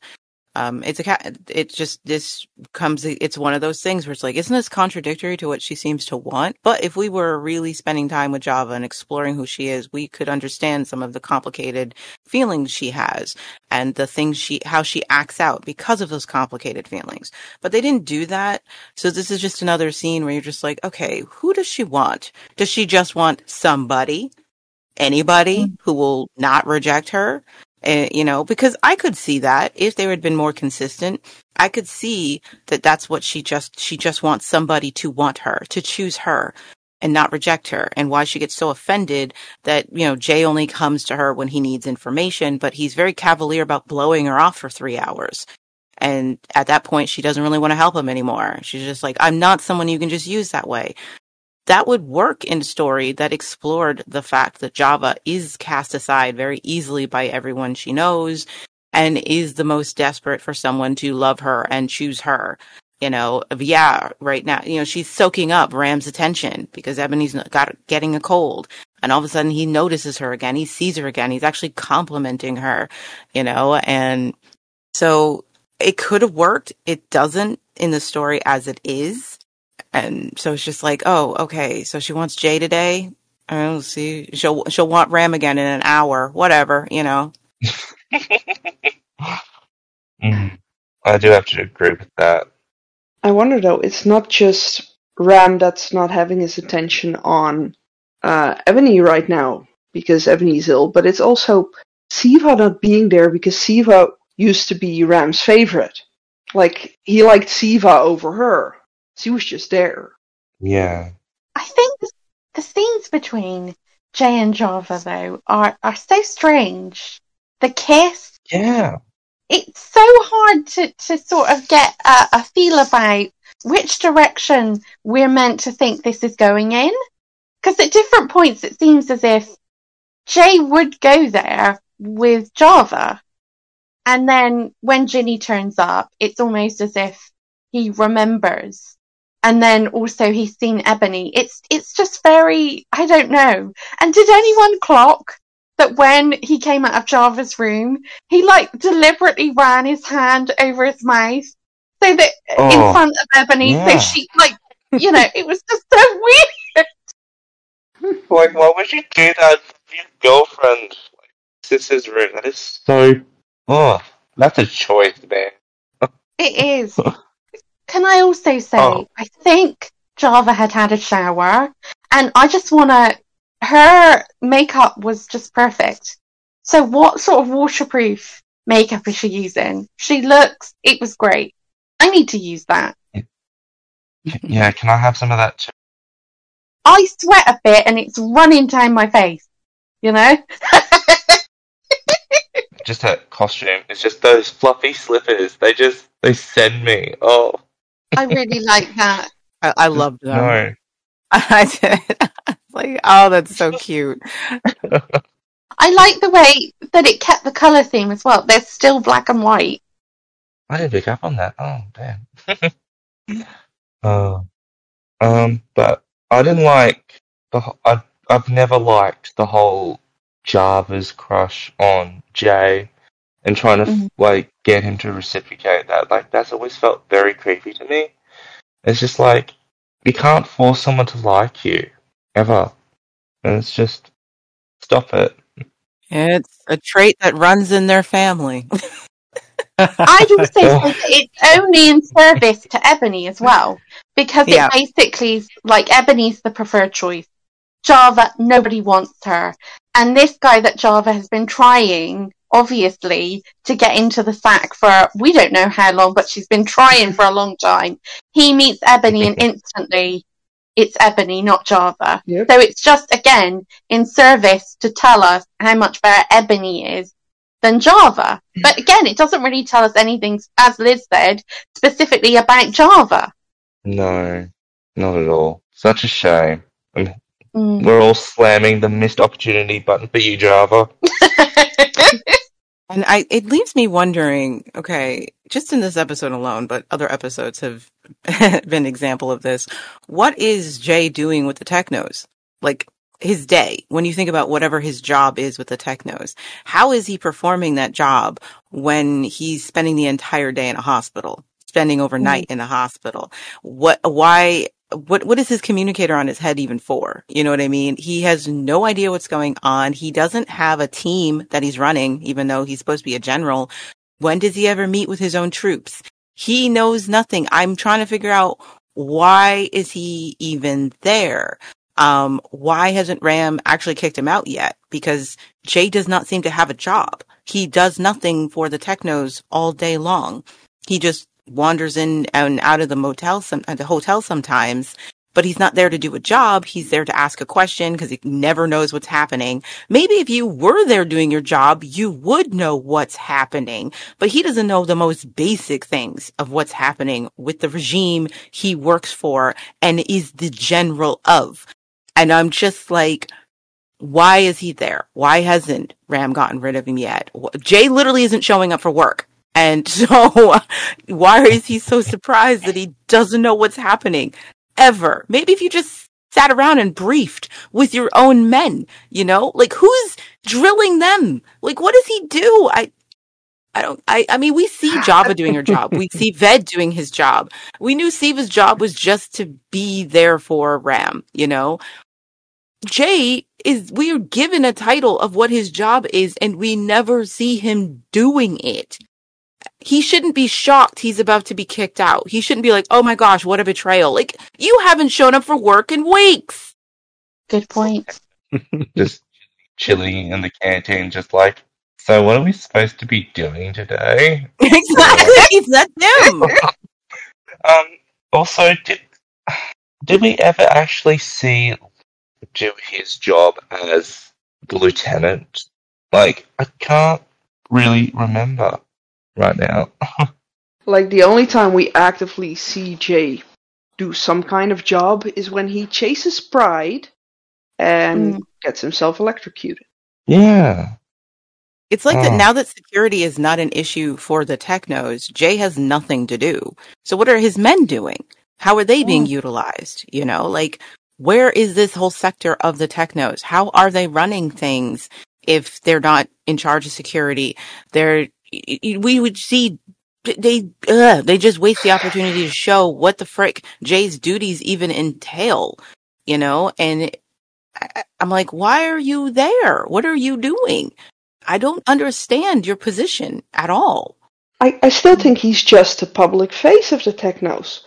It's one of those things where it's like, isn't this contradictory to what she seems to want? But if we were really spending time with Java and exploring who she is, we could understand some of the complicated feelings she has and the things how she acts out because of those complicated feelings. But they didn't do that. So this is just another scene where you're just like, okay, who does she want? Does she just want somebody? Anybody who will not reject her? Because I could see that if they had been more consistent, I could see that that's what she just wants somebody to want her, to choose her and not reject her. And why she gets so offended that, Jay only comes to her when he needs information, but he's very cavalier about blowing her off for 3 hours. And at that point, she doesn't really want to help him anymore. She's just like, I'm not someone you can just use that way. That would work in a story that explored the fact that Java is cast aside very easily by everyone she knows and is the most desperate for someone to love her and choose her. Right now, she's soaking up Ram's attention because Ebony's getting a cold. And all of a sudden he notices her again. He sees her again. He's actually complimenting her, and so it could have worked. It doesn't in the story as it is. And so it's just like, oh, okay. So she wants Jay today. I don't see. She'll want Ram again in an hour. Whatever, I do have to agree with that. I wonder though, it's not just Ram that's not having his attention on Ebony right now because Ebony's ill, but it's also Siva not being there because Siva used to be Ram's favorite. Like, he liked Siva over her. She was just there. Yeah. I think the scenes between Jay and Java, though, are so strange. The kiss. Yeah. It's so hard to sort of get a feel about which direction we're meant to think this is going in. Because at different points it seems as if Jay would go there with Java. And then when Ginny turns up, it's almost as if he remembers. And then also he's seen Ebony. It's just very, I don't know. And did anyone clock that when he came out of Java's room, he deliberately ran his hand over his mouth so that in front of Ebony, so she it was just so weird. Like, why would you do that for your girlfriend? Sister's room. That is so. Oh, that's a choice, man. It is. Can I also say, I think Java had a shower, and I just her makeup was just perfect. So what sort of waterproof makeup is she using? It was great. I need to use that. Yeah, can I have some of that too? I sweat a bit and it's running down my face, Just her costume. It's just those fluffy slippers. They send me. Oh. I really like that. I loved them. No. I did. Like, oh, that's so cute. I like the way that it kept the colour theme as well. They're still black and white. I didn't pick up on that. Oh, damn. But I didn't like I've never liked the whole Java's crush on Jay and trying to get him to reciprocate that. Like, that's always felt very creepy to me. It's just like, you can't force someone to like you ever, and it's just stop it. It's a trait that runs in their family. I'd also say that it's only in service to Ebony as well, because it basically is like Ebony's the preferred choice. Java, nobody wants her. And this guy that Java has been trying, obviously, to get into the sack for we don't know how long, but she's been trying for a long time. He meets Ebony and instantly it's Ebony, not Java. Yep. So it's just, again, in service to tell us how much better Ebony is than Java. But again, it doesn't really tell us anything, as Liz said, specifically about Java. No, not at all. Such a shame. We're all slamming the missed opportunity button for you, Java. And it leaves me wondering, okay, just in this episode alone, but other episodes have been an example of this. What is Jay doing with the Technos? Like, his day, when you think about whatever his job is with the Technos, how is he performing that job when he's spending the entire day in a hospital, spending overnight in a hospital? What is his communicator on his head even for? You know what I mean? He has no idea what's going on. He doesn't have a team that he's running, even though he's supposed to be a general. When does he ever meet with his own troops? He knows nothing. I'm trying to figure out, why is he even there? Why hasn't Ram actually kicked him out yet? Because Jay does not seem to have a job. He does nothing for the Technos all day long. He just wanders in and out of the hotel sometimes, but he's not there to do a job. He's there to ask a question because he never knows what's happening. Maybe if you were there doing your job, you would know what's happening, but he doesn't know the most basic things of what's happening with the regime he works for and is the general of. And I'm just like, why is he there? Why hasn't Ram gotten rid of him yet? Jay literally isn't showing up for work. And so why is he so surprised that he doesn't know what's happening ever? Mean, if you just sat around and briefed with your own men, like, who's drilling them? Like, what does he do? I mean, we see Java doing her job. We see Ved doing his job. We knew Siva's job was just to be there for Ram, Jay we're given a title of what his job is, and we never see him doing it. He shouldn't be shocked he's about to be kicked out. He shouldn't be like, oh my gosh, what a betrayal. Like, you haven't shown up for work in weeks. Good point. Just chilling in the canteen, just like, so what are we supposed to be doing today? Exactly, that's him. Also, did we ever actually see do his job as the lieutenant? Like, I can't really remember right now. Like, the only time we actively see Jay do some kind of job is when he chases Pride and gets himself electrocuted. Yeah. It's like that now that security is not an issue for the Technos, Jay has nothing to do. So what are his men doing? How are they being utilized? Like, where is this whole sector of the Technos? How are they running things if they're not in charge of security? We would see they just waste the opportunity to show what the frick Jay's duties even entail, and I'm like, why are you there? What are you doing? I don't understand your position at all. I still think he's just the public face of the Technos.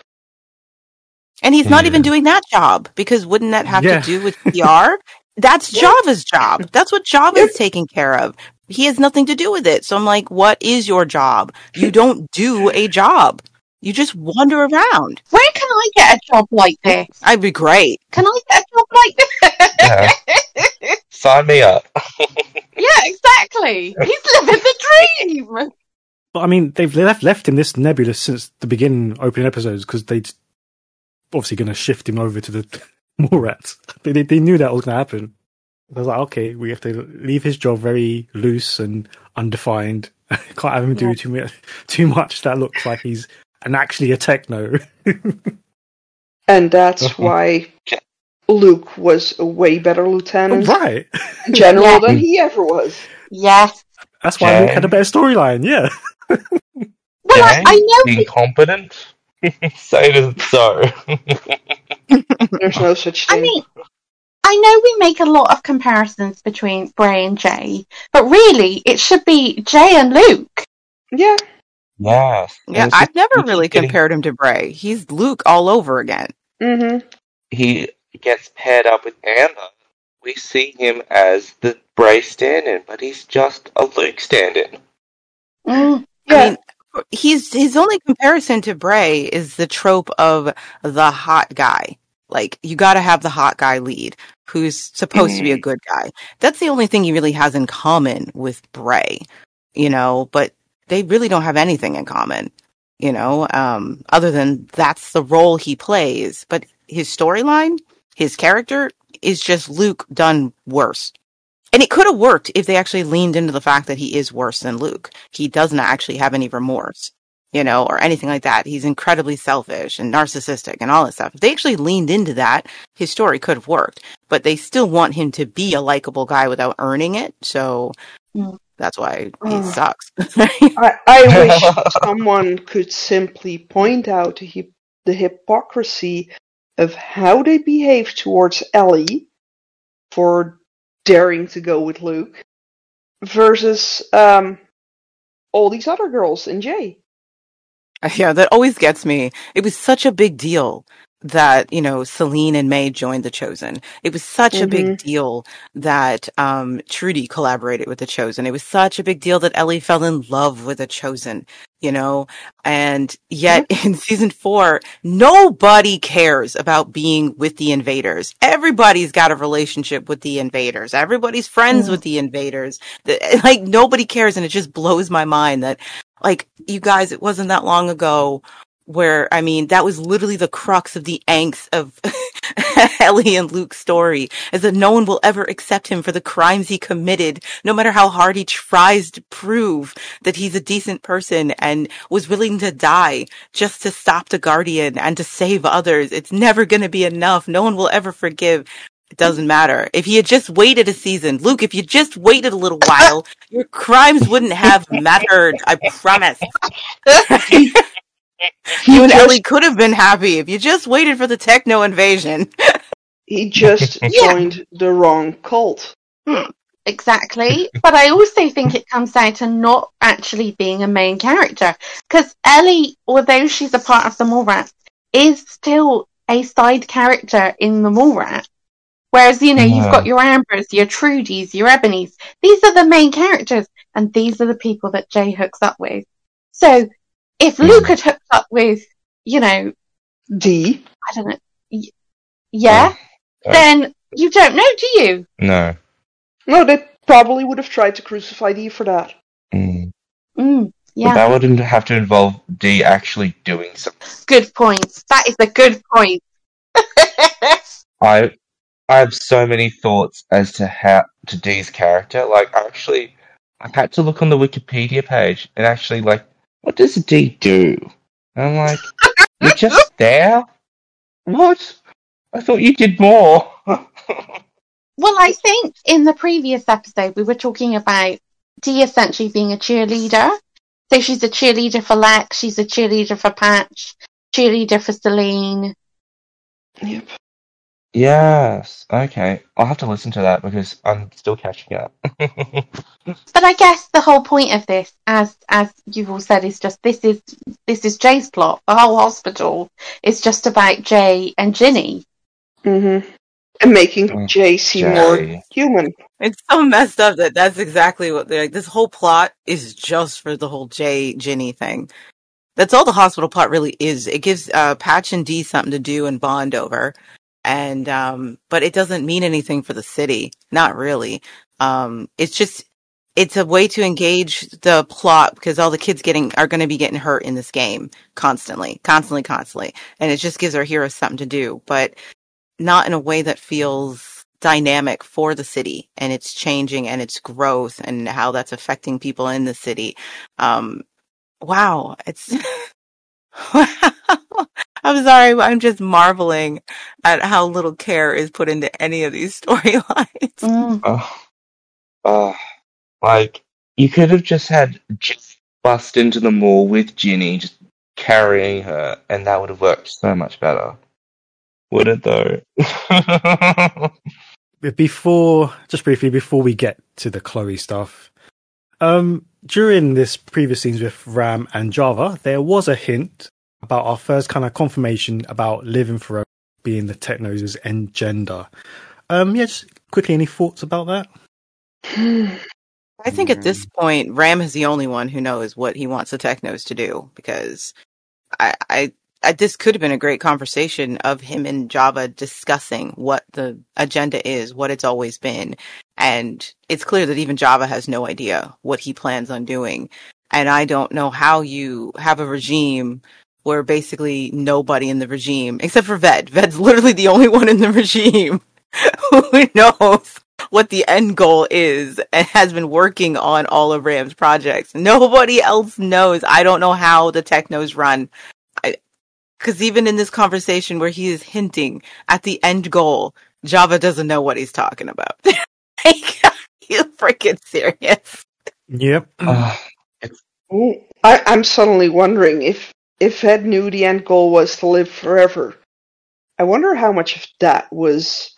And he's not even doing that job, because wouldn't that have to do with PR? That's Java's job. That's what Java is taking care of. He has nothing to do with it. So I'm like, what is your job? You don't do a job. You just wander around. Where can I get a job like this? I'd be great. Can I get a job like this? Yeah. Sign me up. Yeah, exactly. He's living the dream. But I mean, they've left him this nebulous since the beginning opening episodes, because they're obviously going to shift him over to the Morats. They knew that was going to happen. I was like, okay, we have to leave his job very loose and undefined. Can't have him do too much that looks like he's actually a Techno. And that's why Luke was a way better lieutenant general than he ever was. Yes. That's why Luke had a better storyline, yeah. Well, I know incompetent. Say it isn't so. There's no such thing. I mean, I know we make a lot of comparisons between Bray and Jay, but really, it should be Jay and Luke. Yeah. Yes. Yeah, I've never really compared him to Bray. He's Luke all over again. Mm-hmm. He gets paired up with Amber. We see him as the Bray stand-in, but he's just a Luke stand-in. Mm. Yeah. I mean, his only comparison to Bray is the trope of the hot guy. Like, you gotta have the hot guy lead, who's supposed to be a good guy. That's the only thing he really has in common with Bray, but they really don't have anything in common, other than that's the role he plays. But his storyline, his character, is just Luke done worse. And it could have worked if they actually leaned into the fact that he is worse than Luke. He doesn't actually have any remorse, or anything like that. He's incredibly selfish and narcissistic and all that stuff. If they actually leaned into that, his story could have worked. But they still want him to be a likable guy without earning it. So that's why he sucks. I wish someone could simply point out the hypocrisy of how they behave towards Ellie for daring to go with Luke versus all these other girls and Jay. Yeah, that always gets me. It was such a big deal that, Celine and May joined The Chosen. It was such a big deal that Trudy collaborated with The Chosen. It was such a big deal that Ellie fell in love with The Chosen, and yet in season 4, nobody cares about being with the invaders. Everybody's got a relationship with the invaders. Everybody's friends with the invaders. Like, nobody cares, and it just blows my mind that, like, you guys, it wasn't that long ago where, that was literally the crux of the angst of Ellie and Luke's story, is that no one will ever accept him for the crimes he committed, no matter how hard he tries to prove that he's a decent person and was willing to die just to stop the Guardian and to save others. It's never going to be enough. No one will ever forgive. It doesn't matter. If he had just waited a season, Luke, if you just waited a little while, your crimes wouldn't have mattered. I promise. You and Ellie could have been happy if you just waited for the techno invasion. He just joined the wrong cult. Exactly. But I also think it comes down to not actually being a main character. Because Ellie, although she's a part of the Mallrats, is still a side character in the Mallrats. Whereas, you've got your Ambers, your Trudys, your Ebonies. These are the main characters, and these are the people that Jay hooks up with. So, if Luke had hooked up with, D. I don't know. Then you don't know, do you? No. No, they probably would have tried to crucify D for that. Yeah. But that wouldn't have to involve D actually doing something. Good point. That is a good point. I have so many thoughts as to Dee's character. Like, I had to look on the Wikipedia page and actually, like, what does Dee do? And I'm like, you're just there? What? I thought you did more. Well, I think in the previous episode we were talking about Dee essentially being a cheerleader. So she's a cheerleader for Lex, she's a cheerleader for Patch, cheerleader for Celine. Yep. Yes. Okay. I'll have to listen to that because I'm still catching up. But I guess the whole point of this, as you've all said, is just this is Jay's plot. The whole hospital is just about Jay and Ginny. Mm-hmm. And making Jay seem more human. It's so messed up that that's exactly what they're like. This whole plot is just for the whole Jay-Ginny thing. That's all the hospital plot really is. It gives Patch and Dee something to do and bond over. And but it doesn't mean anything for the city. Not really. It's a way to engage the plot because all the kids are going to be getting hurt in this game constantly. And it just gives our heroes something to do, but not in a way that feels dynamic for the city and its changing and its growth and how that's affecting people in the city. Wow. It's, I'm sorry, but I'm just marveling at how little care is put into any of these storylines. Like, you could have just had Ginny bust into the mall with Ginny, just carrying her, and that would have worked so much better. Would it, though? Just briefly, before we get to the Chloe stuff, during this previous scenes with Ram and Java, there was a hint about our first kind of confirmation about Living Forever being the Technos' end gender. Just quickly, any thoughts about that? I think at this point, Ram is the only one who knows what he wants the Technos to do, because I this could have been a great conversation of him and Java discussing what the agenda is, what it's always been. And it's clear that even Java has no idea what he plans on doing. And I don't know how you have a regime where basically nobody in the regime, except for Ved. Ved's literally the only one in the regime who knows what the end goal is and has been working on all of Ram's projects. Nobody else knows. I don't know how the Technos run. Because even in this conversation where he is hinting at the end goal, Java doesn't know what he's talking about. Like, you freaking serious? Yep. I'm suddenly wondering if Ed knew the end goal was to live forever. I wonder how much of that was,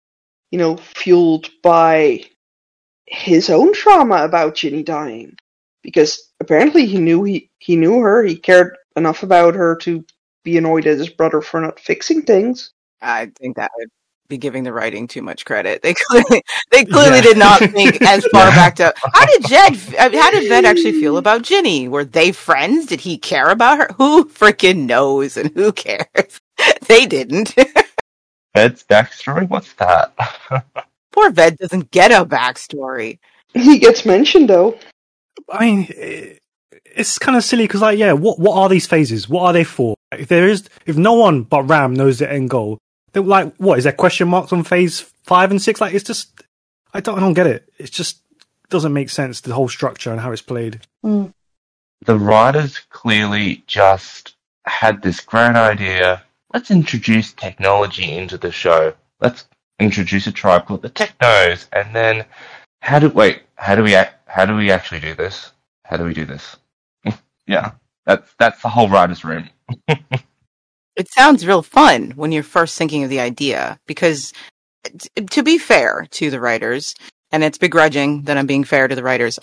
fueled by his own trauma about Ginny dying. Because apparently he knew her, he cared enough about her to be annoyed at his brother for not fixing things. I think that would be giving the writing too much credit. They clearly did not think as far back to how did Ved actually feel about Ginny? Were they friends? Did he care about her? Who freaking knows and who cares? They didn't. Ved's backstory? What's that? Poor Ved doesn't get a backstory. He gets mentioned though. I mean, it's kind of silly because, what are these phases? What are they for? If no one but Ram knows the end goal, then what is there question marks on phase 5 and 6? Like, it's just, I don't get it. It just doesn't make sense, the whole structure and how it's played. The writers clearly just had this great idea. Let's introduce technology into the show. Let's introduce a tribe called the Technos, and then how do we actually do this? How do we do this? Yeah, that's the whole writer's room. It sounds real fun when you're first thinking of the idea, because to be fair to the writers, and it's begrudging that I'm being fair to the writers,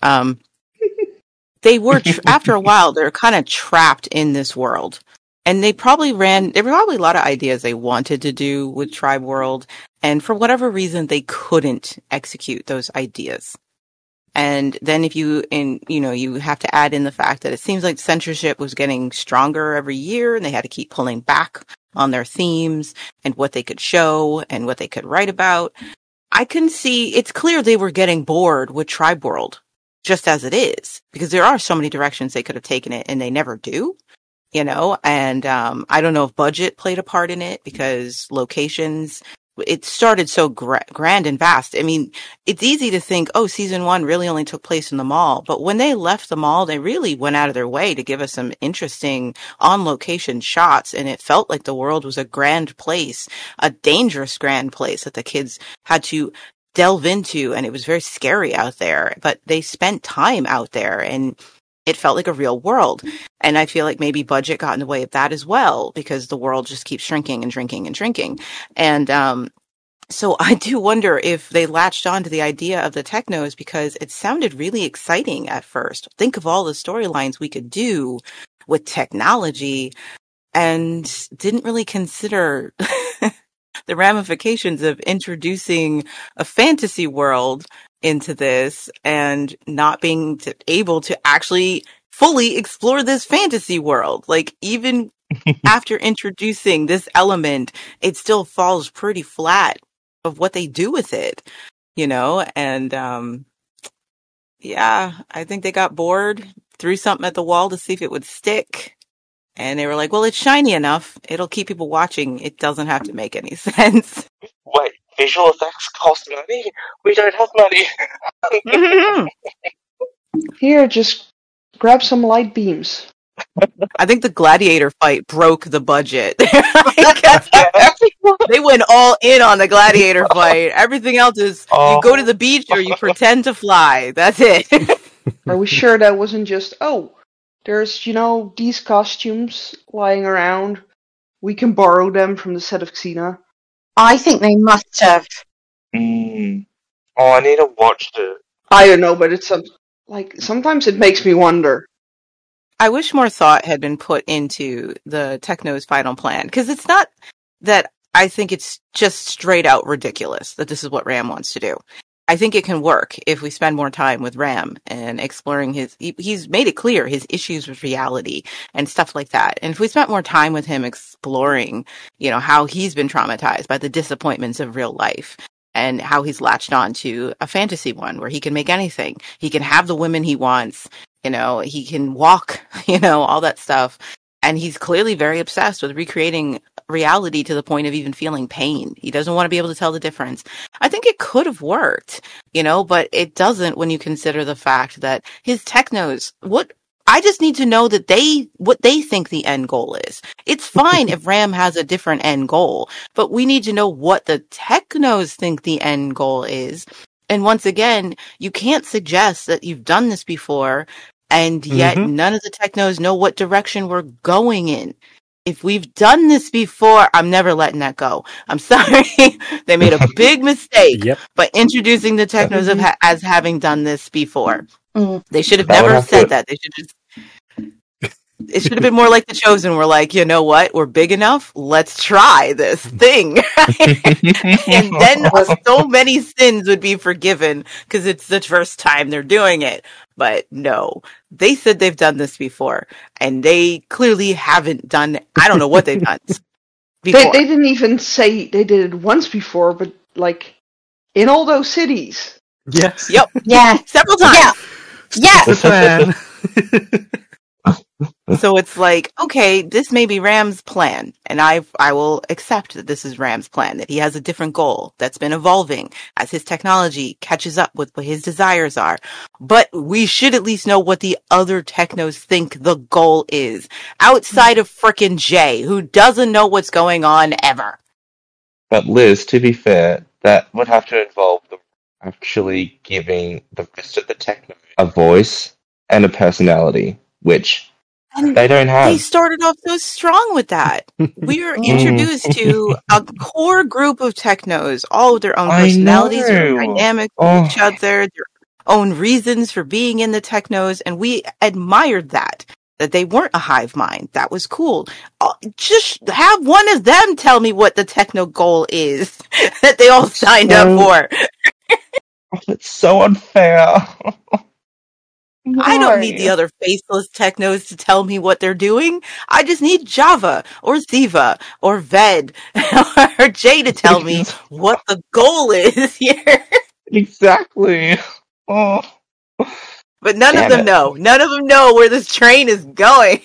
they were, after a while, they're kind of trapped in this world. And there were probably a lot of ideas they wanted to do with Tribe World, and for whatever reason, they couldn't execute those ideas. And then you have to add in the fact that it seems like censorship was getting stronger every year, and they had to keep pulling back on their themes and what they could show and what they could write about. I can see, it's clear they were getting bored with Tribe World, just as it is, because there are so many directions they could have taken it, and they never do. And I don't know if budget played a part in it, because locations, it started so grand and vast. I mean, it's easy to think, season 1 really only took place in the mall. But when they left the mall, they really went out of their way to give us some interesting on-location shots. And it felt like the world was a grand place, a dangerous grand place that the kids had to delve into. And it was very scary out there. But they spent time out there, and it felt like a real world. And I feel like maybe budget got in the way of that as well, because the world just keeps shrinking and shrinking and shrinking. And so I do wonder if they latched on to the idea of the Technos because it sounded really exciting at first. Think of all the storylines we could do with technology, and didn't really consider the ramifications of introducing a fantasy world into this and not being able to actually fully explore this fantasy world. Like, even after introducing this element, it still falls pretty flat of what they do with it, and I think they got bored, threw something at the wall to see if it would stick, and they were like, well, it's shiny enough, it'll keep people watching, it doesn't have to make any sense. Wait, visual effects cost money? We don't have money. Here, just grab some light beams. I think the gladiator fight broke the budget. They went all in on the gladiator fight. Everything else is you go to the beach or you pretend to fly. That's it. Are we sure that wasn't just, there's, these costumes lying around. We can borrow them from the set of Xena. I think they must have. I need to watch it. I don't know, but it's sometimes it makes me wonder. I wish more thought had been put into the Techno's final plan, because it's not that I think it's just straight out ridiculous that this is what Ram wants to do. I think it can work if we spend more time with Ram and exploring he's made it clear, his issues with reality and stuff like that. And if we spent more time with him exploring, how he's been traumatized by the disappointments of real life and how he's latched on to a fantasy one where he can make anything. He can have the women he wants, he can walk, all that stuff. And he's clearly very obsessed with recreating reality to the point of even feeling pain. He doesn't want to be able to tell the difference. I think it could have worked, but it doesn't when you consider the fact that his technos, I just need to know that what they think the end goal is. It's fine if Ram has a different end goal, but we need to know what the technos think the end goal is. And once again, you can't suggest that you've done this before, and yet none of the technos know what direction we're going in. If we've done this before, I'm never letting that go. I'm sorry. They made a big mistake by introducing the technos as having done this before. They should have never said that. They should just. It should have been more like The Chosen. We're like, you know what? We're big enough. Let's try this thing. And then so many sins would be forgiven because it's the first time they're doing it. But no, they said they've done this before, and they clearly haven't done. I don't know what they've done before. They didn't even say they did it once before, but like in all those cities. Yes. Yep. Yeah. Several times. Yeah. The plan. So it's like, okay, this may be Ram's plan, and I will accept that this is Ram's plan, that he has a different goal that's been evolving as his technology catches up with what his desires are. But we should at least know what the other technos think the goal is, outside of frickin' Jay, who doesn't know what's going on ever. But Liz, to be fair, that would have to involve them actually giving the rest of the techno a voice and a personality, which they don't have. They started off so strong with that. We were introduced to a core group of technos, all with their own personalities, their dynamics with each other, their own reasons for being in the technos, and we admired that they weren't a hive mind. That was cool. Just have one of them tell me what the techno goal is that they all signed up for. It's so unfair. I don't need the other faceless technos to tell me what they're doing. I just need Java or Ziva or Ved or Jay to tell me what the goal is here. Exactly. Oh. But none of them know. None of them know where this train is going.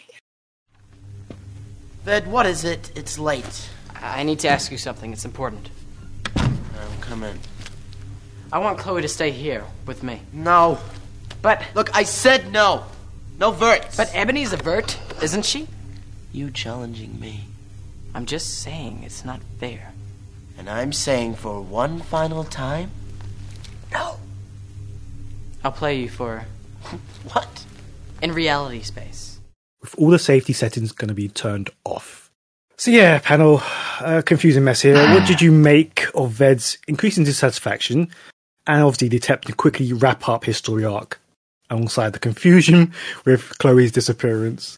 Ved, what is it? It's late. I need to ask you something. It's important. Come in. I want Chloe to stay here with me. No. But... Look, I said no. No verts. But Ebony's a vert, isn't she? You challenging me. I'm just saying it's not fair. And I'm saying for one final time, no. I'll play you for... What? In reality space. With all the safety settings going to be turned off. So yeah, panel, confusing mess here. What did you make of Ved's increasing dissatisfaction and obviously the attempt to quickly wrap up his story arc alongside the confusion with Chloe's disappearance?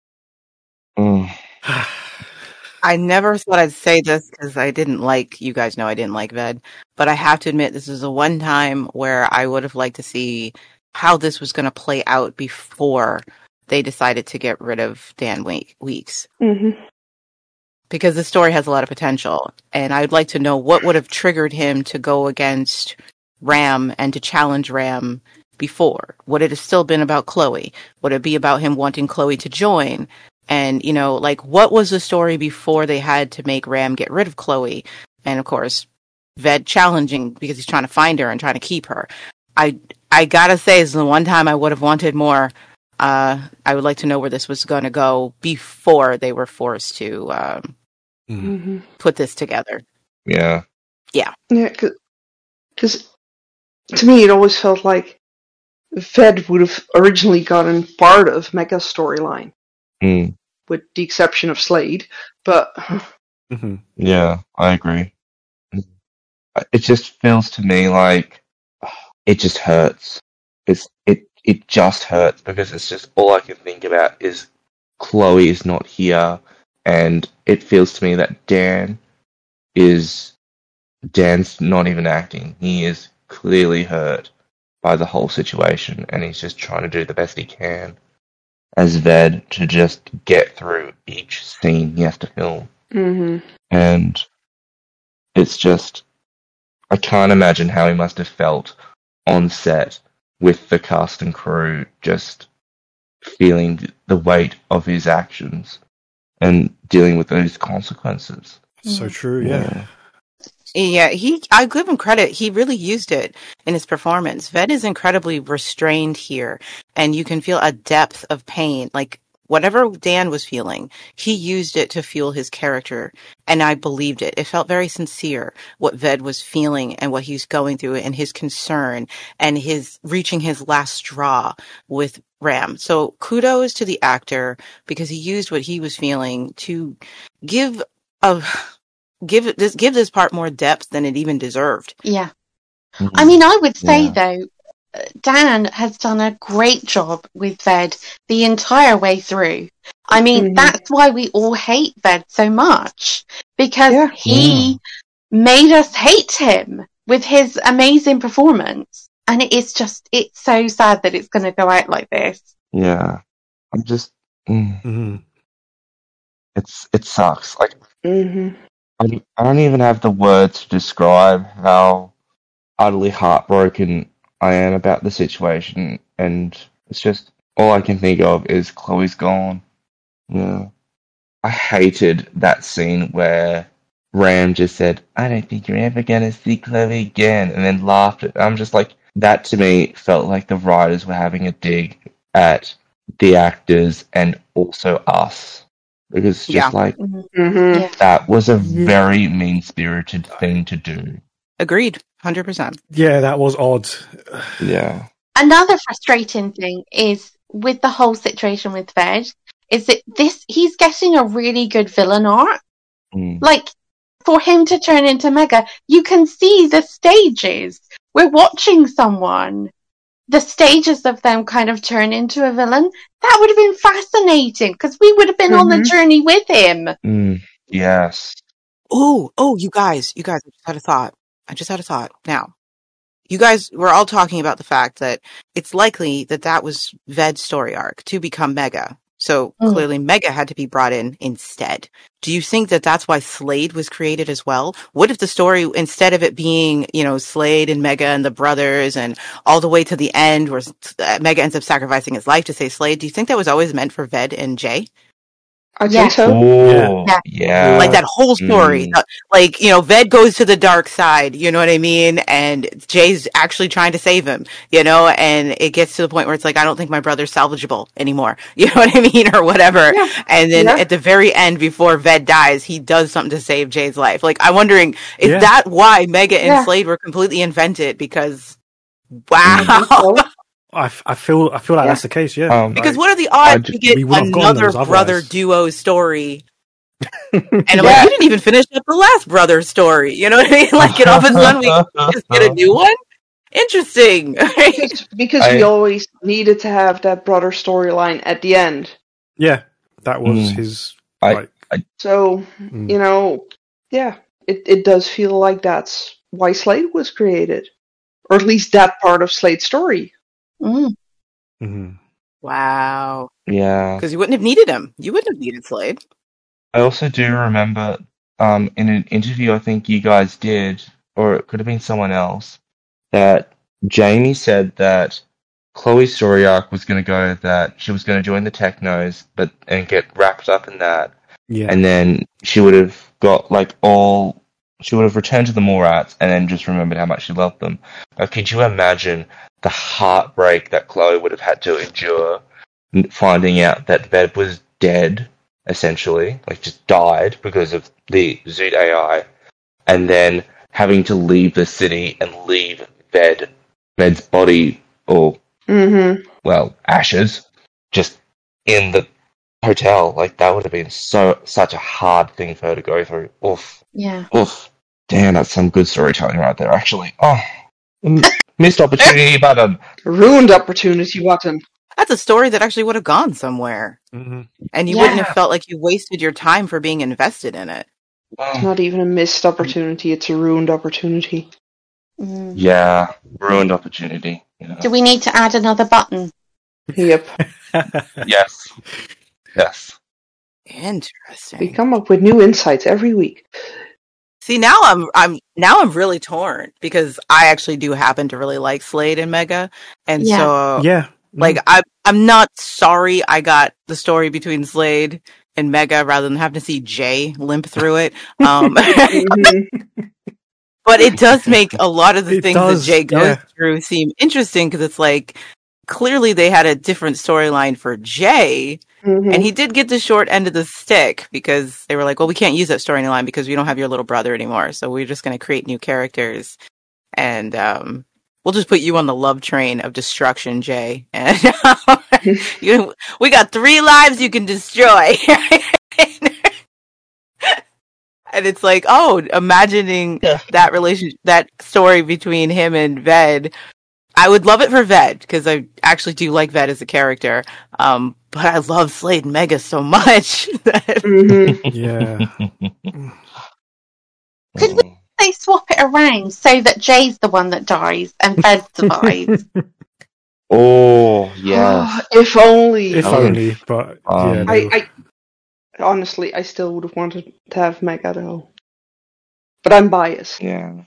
I never thought I'd say this because I didn't like, you guys know I didn't like Ved, but I have to admit this is the one time where I would have liked to see how this was going to play out before they decided to get rid of Dan Weeks. Mm-hmm. Because the story has a lot of potential, and I'd like to know what would have triggered him to go against Ram and to challenge Ram before. Would it have still been about Chloe? Would it be about him wanting Chloe to join? And, what was the story before they had to make Ram get rid of Chloe? And, of course, Ved challenging because he's trying to find her and trying to keep her. I gotta say, this is the one time I would have wanted more. I would like to know where this was going to go before they were forced to put this together. Yeah. Yeah. Yeah, because to me it always felt like Ved would have originally gotten part of Mecha's storyline, with the exception of Slade. But yeah, I agree. It just feels to me like it just hurts. It just hurts because it's just all I can think about is Chloe is not here, and it feels to me that Dan's not even acting. He is clearly hurt by the whole situation, and he's just trying to do the best he can as Ved to just get through each scene he has to film. Mm-hmm. And it's just, I can't imagine how he must have felt on set with the cast and crew just feeling the weight of his actions and dealing with those consequences. So true, yeah. Yeah, I give him credit. He really used it in his performance. Ved is incredibly restrained here, and you can feel a depth of pain. Like, whatever Dan was feeling, he used it to fuel his character, and I believed it. It felt very sincere, what Ved was feeling and what he's going through and his concern and his reaching his last straw with Ram. So kudos to the actor, because he used what he was feeling to give this part more depth than it even deserved. Yeah. Mhm. I mean, I would say, Yeah. though, Dan has done a great job with Ved the entire way through. I mean, Mhm. that's why we all hate Ved so much, because Yeah. he made us hate him with his amazing performance. And it's so sad that it's going to go out like this. Yeah. I'm just, Mhm. it sucks. Like, Hmm. I don't even have the words to describe how utterly heartbroken I am about the situation, and it's just all I can think of is Chloe's gone. Yeah. I hated that scene where Ram just said, "I don't think you're ever gonna see Chloe again," and then laughed. I'm just like, that to me felt like the writers were having a dig at the actors and also us. Because it's just Yeah. like, Hmm. Yeah. that was a very mean-spirited thing to do. Agreed. 100%. Yeah, that was odd. Yeah. Another frustrating thing is with the whole situation with Ved is that he's getting a really good villain arc. Mm. Like, for him to turn into Mega, you can see the stages. We're watching the stages of them kind of turn into a villain. That would have been fascinating, because we would have been on the journey with him. Yes. Oh, you guys, I just had a thought. Now, you guys were all talking about the fact that it's likely that was Ved's story arc to become Mega. So clearly Mega had to be brought in instead. Do you think that that's why Slade was created as well? What if the story, instead of it being, Slade and Mega and the brothers and all the way to the end where Mega ends up sacrificing his life to save Slade, do you think that was always meant for Ved and Jay? I think so. Oh, Yeah. yeah. Like that whole story. Ved goes to the dark side, you know what I mean? And Jay's actually trying to save him, and it gets to the point where it's like, I don't think my brother's salvageable anymore. You know what I mean? Or whatever. Yeah. And then at the very end, before Ved dies, he does something to save Jay's life. Like, I'm wondering, is that why Mega and Slade were completely invented? Because, wow. I feel like that's the case, yeah. Because what are the odds we get we would have gotten another those brother otherwise. duo story? And I'm like, you didn't even finish up the last brother story. You know what I mean? Like, and all of a sudden we just get a new one? Interesting. Because we always needed to have that brother storyline at the end. Yeah, that was his. So, it does feel like that's why Slade was created. Or at least that part of Slade's story. Wow. Yeah. Because you wouldn't have needed him. You wouldn't have needed Slade. I also do remember in an interview I think you guys did, or it could have been someone else, that Jamie said that Chloe's story arc was going to go that she was going to join the Technos and get wrapped up in that. Yeah. And then she would have she would have returned to the Morats and then just remembered how much she loved them. Could you imagine the heartbreak that Chloe would have had to endure finding out that Ved was dead, essentially, like just died because of the Zoot AI, and then having to leave the city and leave Ved's body, or, well, ashes, just in the hotel. Like, that would have been such a hard thing for her to go through. Oof. Yeah. Oof. Damn, that's some good storytelling right there, actually. Oh, missed opportunity button. Ruined opportunity button. That's a story that actually would have gone somewhere. And you wouldn't have felt like you wasted your time for being invested in it. It's not even a missed opportunity, it's a ruined opportunity. Yeah, ruined opportunity. Do we need to add another button? Yep. Yes. Yes. Interesting. We come up with new insights every week. See, now I'm really torn, because I actually do happen to really like Slade and Mega, and so like I'm not sorry I got the story between Slade and Mega rather than having to see Jay limp through it. But it does make a lot of the things that Jay goes through seem interesting because it's like clearly they had a different storyline for Jay. And he did get the short end of the stick because they were like, well, we can't use that storyline because we don't have your little brother anymore. So we're just going to create new characters. And we'll just put you on the love train of destruction, Jay. And we got 3 lives you can destroy. And it's like, oh, imagining that relationship, that story between him and Ved. I would love it for Ved because I actually do like Ved as a character. But I love Slade and Mega so much. Yeah. Could they swap it around so that Jay's the one that dies and Ved survives? Oh, yeah. If only. If only, but yeah. No. I honestly, I still would have wanted to have Mega though. But I'm biased. Yeah.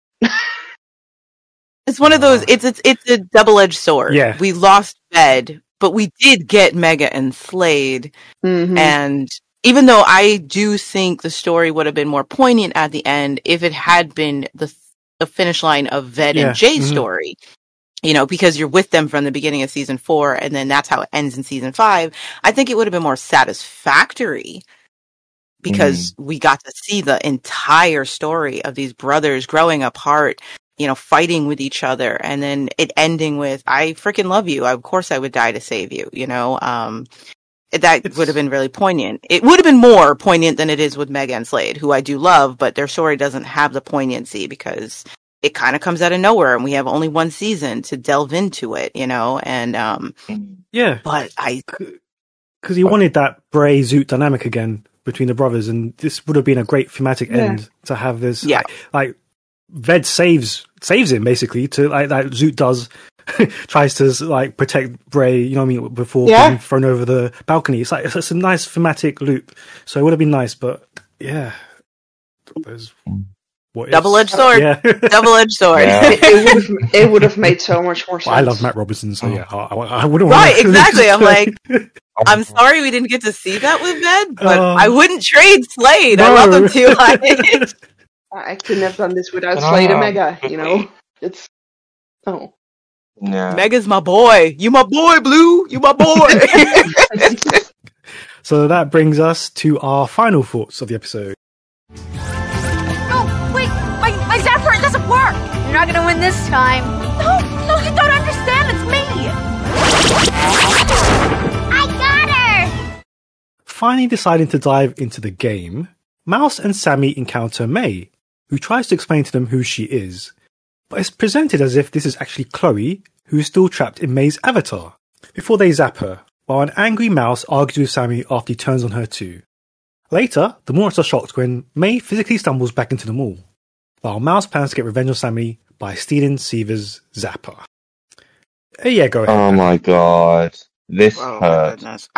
It's one of those. It's a double-edged sword. Yeah. We lost Ved, but we did get Mega and Slade. And even though I do think the story would have been more poignant at the end if it had been the finish line of Ved and Jay's story, you know, because you're with them from the beginning of season 4, and then that's how it ends in season 5. I think it would have been more satisfactory because we got to see the entire story of these brothers growing apart, you know, fighting with each other, and then it ending with, I freaking love you. Of course I would die to save you, you know? That would have been really poignant. It would have been more poignant than it is with Mega and Slade, who I do love, but their story doesn't have the poignancy because it kind of comes out of nowhere and we have only 1 season to delve into it, you know? And, yeah. But because you wanted that Bray Zoot dynamic again between the brothers, and this would have been a great thematic end to have this. Yeah. Like Ved saves him basically to like Zoot does. Tries to like protect Bray, you know what I mean, before being thrown over the balcony. It's like it's a nice thematic loop. So it would have been nice, but yeah, there's double-edged sword. Yeah. Double-edged sword. Yeah. It would have made so much more sense. I love Matt Robinson, so yeah, I wouldn't. Right, exactly. I'm like, I'm sorry we didn't get to see that with Ved, but I wouldn't trade Slade. No. I love him too. I couldn't have done this without Slade and Mega. You know, it's Yeah. Mega's my boy. You my boy, Blue. You my boy. So that brings us to our final thoughts of the episode. No, wait. My Zapper, it doesn't work. You're not going to win this time. No, you don't understand. It's me. I got her. Finally deciding to dive into the game, Mouse and Sammy encounter May, who tries to explain to them who she is. But it's presented as if this is actually Chloe, who is still trapped in May's avatar, before they zap her, while an angry Mouse argues with Sammy after he turns on her too. Later, the monsters are shocked when May physically stumbles back into the mall, while Mouse plans to get revenge on Sammy by stealing Seaver's zapper. Yeah, go ahead. Oh my god. This hurt. My goodness.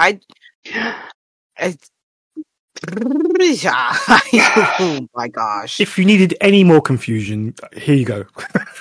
Oh my gosh. If you needed any more confusion, here you go.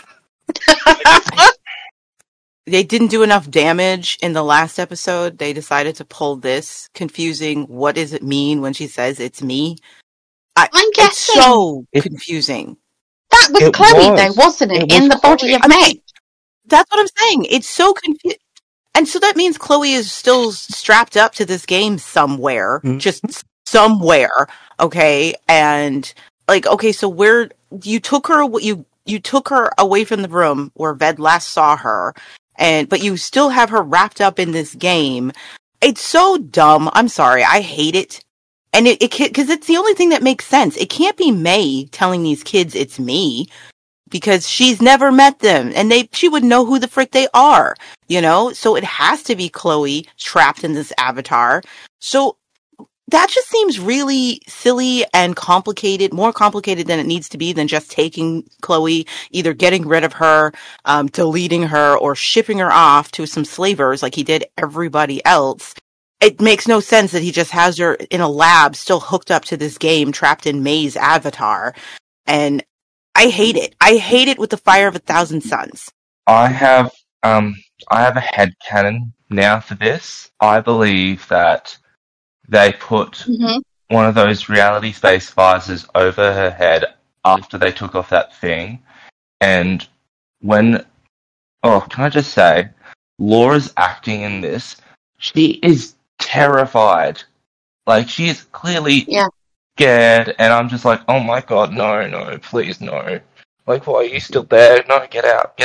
They didn't do enough damage in the last episode. They decided to pull this confusing. What does it mean when she says it's me? I'm guessing. It's so confusing. That was Chloe, though, wasn't it? In the body of May. That's what I'm saying. It's so confusing. And so that means Chloe is still strapped up to this game somewhere. Just somewhere. Okay. And like, okay, so where you took her, you took her away from the room where Ved last saw her. But you still have her wrapped up in this game. It's so dumb. I'm sorry. I hate it. And it can't, cause it's the only thing that makes sense. It can't be May telling these kids it's me because she's never met them and she would know who the frick they are, you know? So it has to be Chloe trapped in this avatar. So that just seems really silly and complicated, more complicated than it needs to be than just taking Chloe, either getting rid of her, deleting her, or shipping her off to some slavers like he did everybody else. It makes no sense that he just has her in a lab still hooked up to this game, trapped in May's avatar. And I hate it. I hate it with the fire of 1,000 suns. I have a headcanon now for this. I believe that they put one of those reality space visors over her head after they took off that thing. And can I just say, Laura's acting in this, she is terrified. Like, she is clearly scared, and I'm just like, oh my god, no, please, no. Like, why are you still there? No, get out.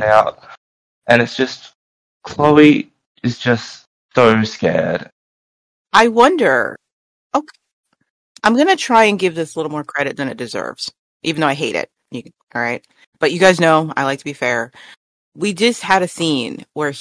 And it's just, Chloe is just so scared. I wonder. Okay, I'm gonna try and give this a little more credit than it deserves, even though I hate it. All right, but you guys know I like to be fair. We just had a scene where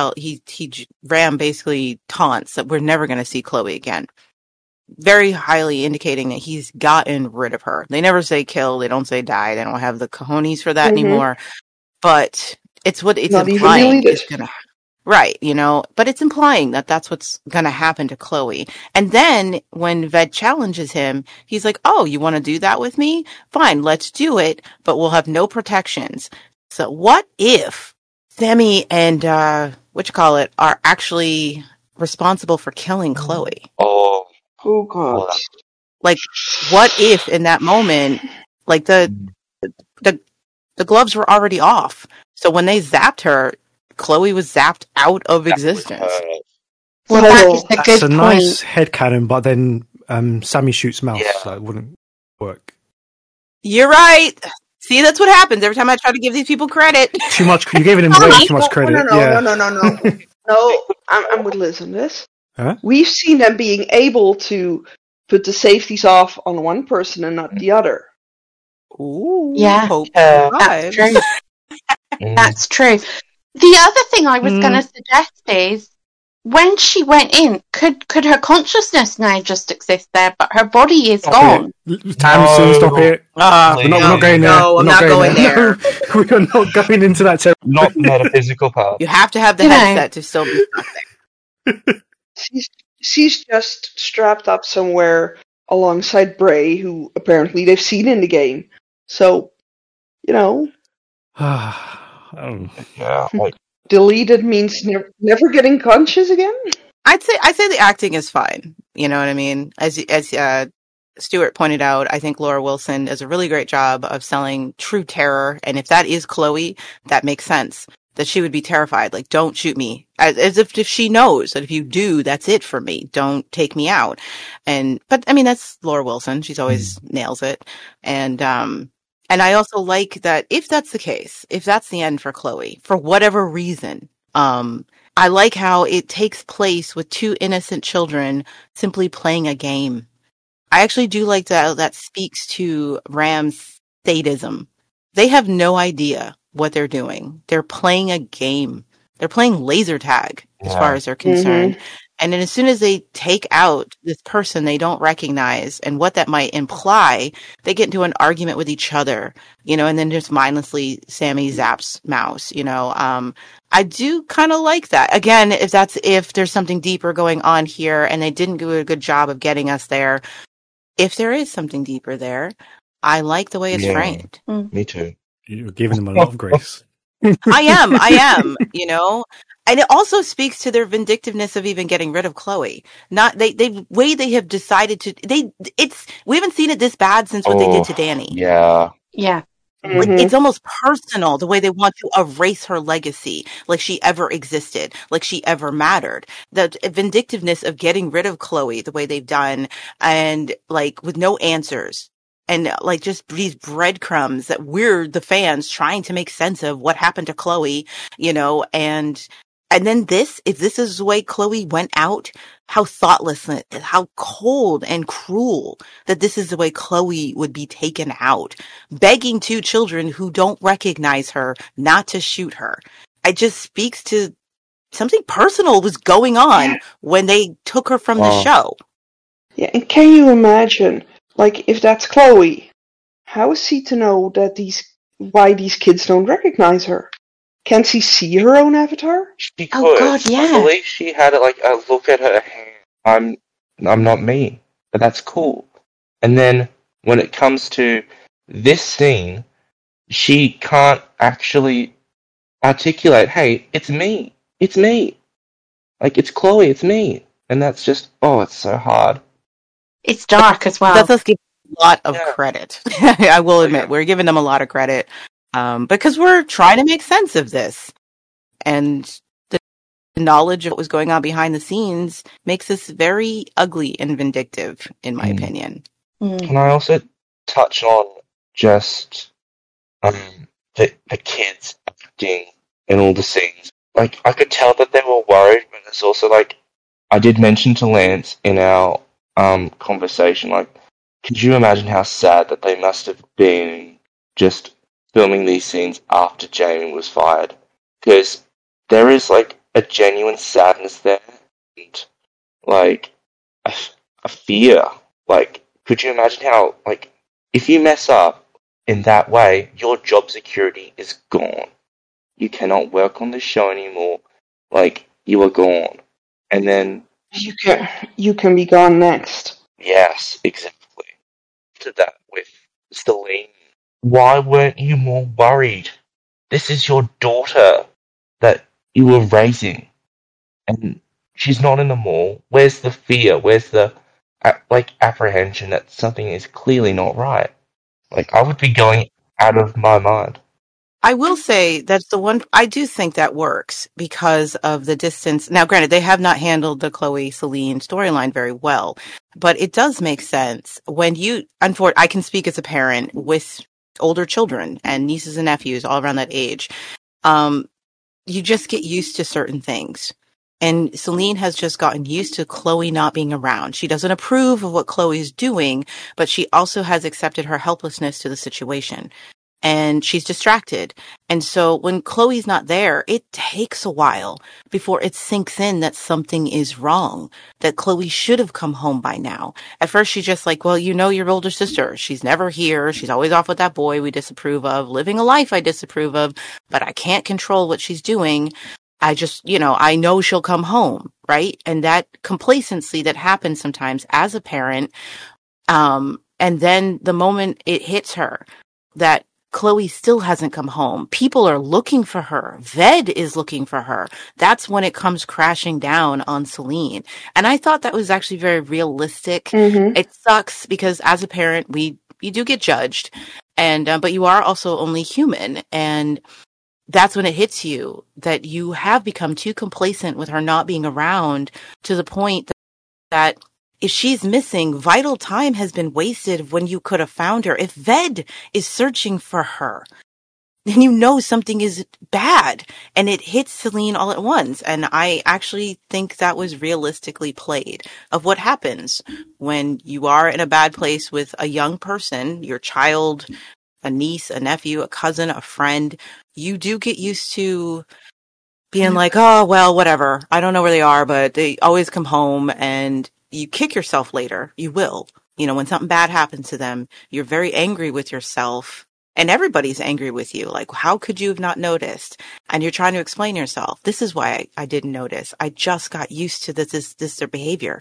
Ram basically taunts that we're never going to see Chloe again. Very highly indicating that he's gotten rid of her. They never say kill. They don't say die. They don't have the cojones for that anymore. But it's what it's Not implying even is going to right, but it's implying that that's what's going to happen to Chloe. And then when Ved challenges him, he's like, oh, you want to do that with me? Fine, let's do it, but we'll have no protections. So what if Sammy and, are actually responsible for killing Chloe? Oh god. Like, what if in that moment, like the gloves were already off. So when they zapped her, Chloe was zapped out of existence. Well, that is a good That's a point. nice headcanon, but then Sammy shoots Mouse, so it wouldn't work. You're right. See, that's what happens every time I try to give these people credit. Too much. You gave him way too much credit. No. No, I'm with Liz on this. Huh? We've seen them being able to put the safeties off on one person and not the other. Ooh, Yeah, that's true. That's true. The other thing I was going to suggest is, when she went in, could her consciousness now just exist there, but her body is gone? Tamsin, stop it. We're not going there. No, I'm not going there. No, we are not going into that territory. Not metaphysical part. You have to have the headset to still be stuck there. She's just strapped up somewhere alongside Bray, who apparently they've seen in the game. So, Yeah, like, deleted means never getting conscious again? I'd say the acting is fine. You know what I mean? As Stuart pointed out, I think Laura Wilson does a really great job of selling true terror. And if that is Chloe, that makes sense. That she would be terrified. Like, don't shoot me. As if she knows that if you do, that's it for me. Don't take me out. But I mean, that's Laura Wilson. She's always nails it. And I also like that if that's the case, if that's the end for Chloe, for whatever reason, I like how it takes place with two innocent children simply playing a game. I actually do like that speaks to Ram's sadism. They have no idea what they're doing. They're playing a game. They're playing laser tag as far as they're concerned. And then as soon as they take out this person they don't recognize and what that might imply, they get into an argument with each other, and then just mindlessly Sammy zaps Mouse, I do kind of like that. Again, if there's something deeper going on here and they didn't do a good job of getting us there, if there is something deeper there, I like the way it's framed. Me too. You're giving them a lot of grace. I am, And it also speaks to their vindictiveness of even getting rid of Chloe. The way they have decided to, we haven't seen it this bad since what they did to Danny. Yeah. Yeah. Like, it's almost personal, the way they want to erase her legacy, like she ever existed, like she ever mattered. The vindictiveness of getting rid of Chloe, the way they've done, and like with no answers. And like just these breadcrumbs that we're the fans trying to make sense of what happened to Chloe, and then if this is the way Chloe went out, how thoughtless, how cold and cruel that this is the way Chloe would be taken out, begging two children who don't recognize her not to shoot her. It just speaks to something personal was going on when they took her from the show. Yeah, and can you imagine, like, if that's Chloe, how is she to know that why these kids don't recognize her? Can she see her own avatar? She could. Oh God, yeah. I believe she had like a look at her hand. I'm not me, but that's cool. And then when it comes to this scene, she can't actually articulate, "Hey, it's me. It's me. Like, it's Chloe. It's me." And that's just, oh, it's so hard. It's dark as well. That's us giving a lot of credit. I will admit, we're giving them a lot of credit because we're trying to make sense of this. And the knowledge of what was going on behind the scenes makes this very ugly and vindictive, in my opinion. Can I also touch on just the kids acting in all the scenes? Like, I could tell that they were worried, but it's also like, I did mention to Lance in our conversation, like, could you imagine how sad that they must have been just filming these scenes after Jamie was fired? Because there is, like, a genuine sadness there, and, like, a fear. Like, could you imagine how, like, if you mess up in that way, your job security is gone. You cannot work on the show anymore. Like, you are gone. And then you can be gone next. Yes, exactly. To that with Celine. Why weren't you more worried? This is your daughter that you were raising, and she's not in the mall. Where's the fear? Where's the apprehension that something is clearly not right? Like, I would be going out of my mind. I will say that's the one, I do think that works because of the distance. Now, granted, they have not handled the Chloe Celine storyline very well, but it does make sense when I can speak as a parent with older children and nieces and nephews all around that age. You just get used to certain things. And Celine has just gotten used to Chloe not being around. She doesn't approve of what Chloe's doing, but she also has accepted her helplessness to the situation. And she's distracted. And so when Chloe's not there, it takes a while before it sinks in that something is wrong, that Chloe should have come home by now. At first, she's just like, well, your older sister. She's never here. She's always off with that boy we disapprove of, living a life I disapprove of, but I can't control what she's doing. I just, I know she'll come home, right? And that complacency that happens sometimes as a parent. And then the moment it hits her that Chloe still hasn't come home. People are looking for her. Ved is looking for her. That's when it comes crashing down on Celine. And I thought that was actually very realistic. Mm-hmm. It sucks because as a parent, you do get judged, and but you are also only human, and that's when it hits you that you have become too complacent with her not being around to the point that if she's missing, vital time has been wasted when you could have found her. If Ved is searching for her, then something is bad, and it hits Celine all at once. And I actually think that was realistically played of what happens when you are in a bad place with a young person, your child, a niece, a nephew, a cousin, a friend. You do get used to being like, oh, well, whatever. I don't know where they are, but they always come home, and you kick yourself later. You will. When something bad happens to them, you're very angry with yourself, and everybody's angry with you. Like, how could you have not noticed? And you're trying to explain yourself. This is why I didn't notice. I just got used to this their behavior,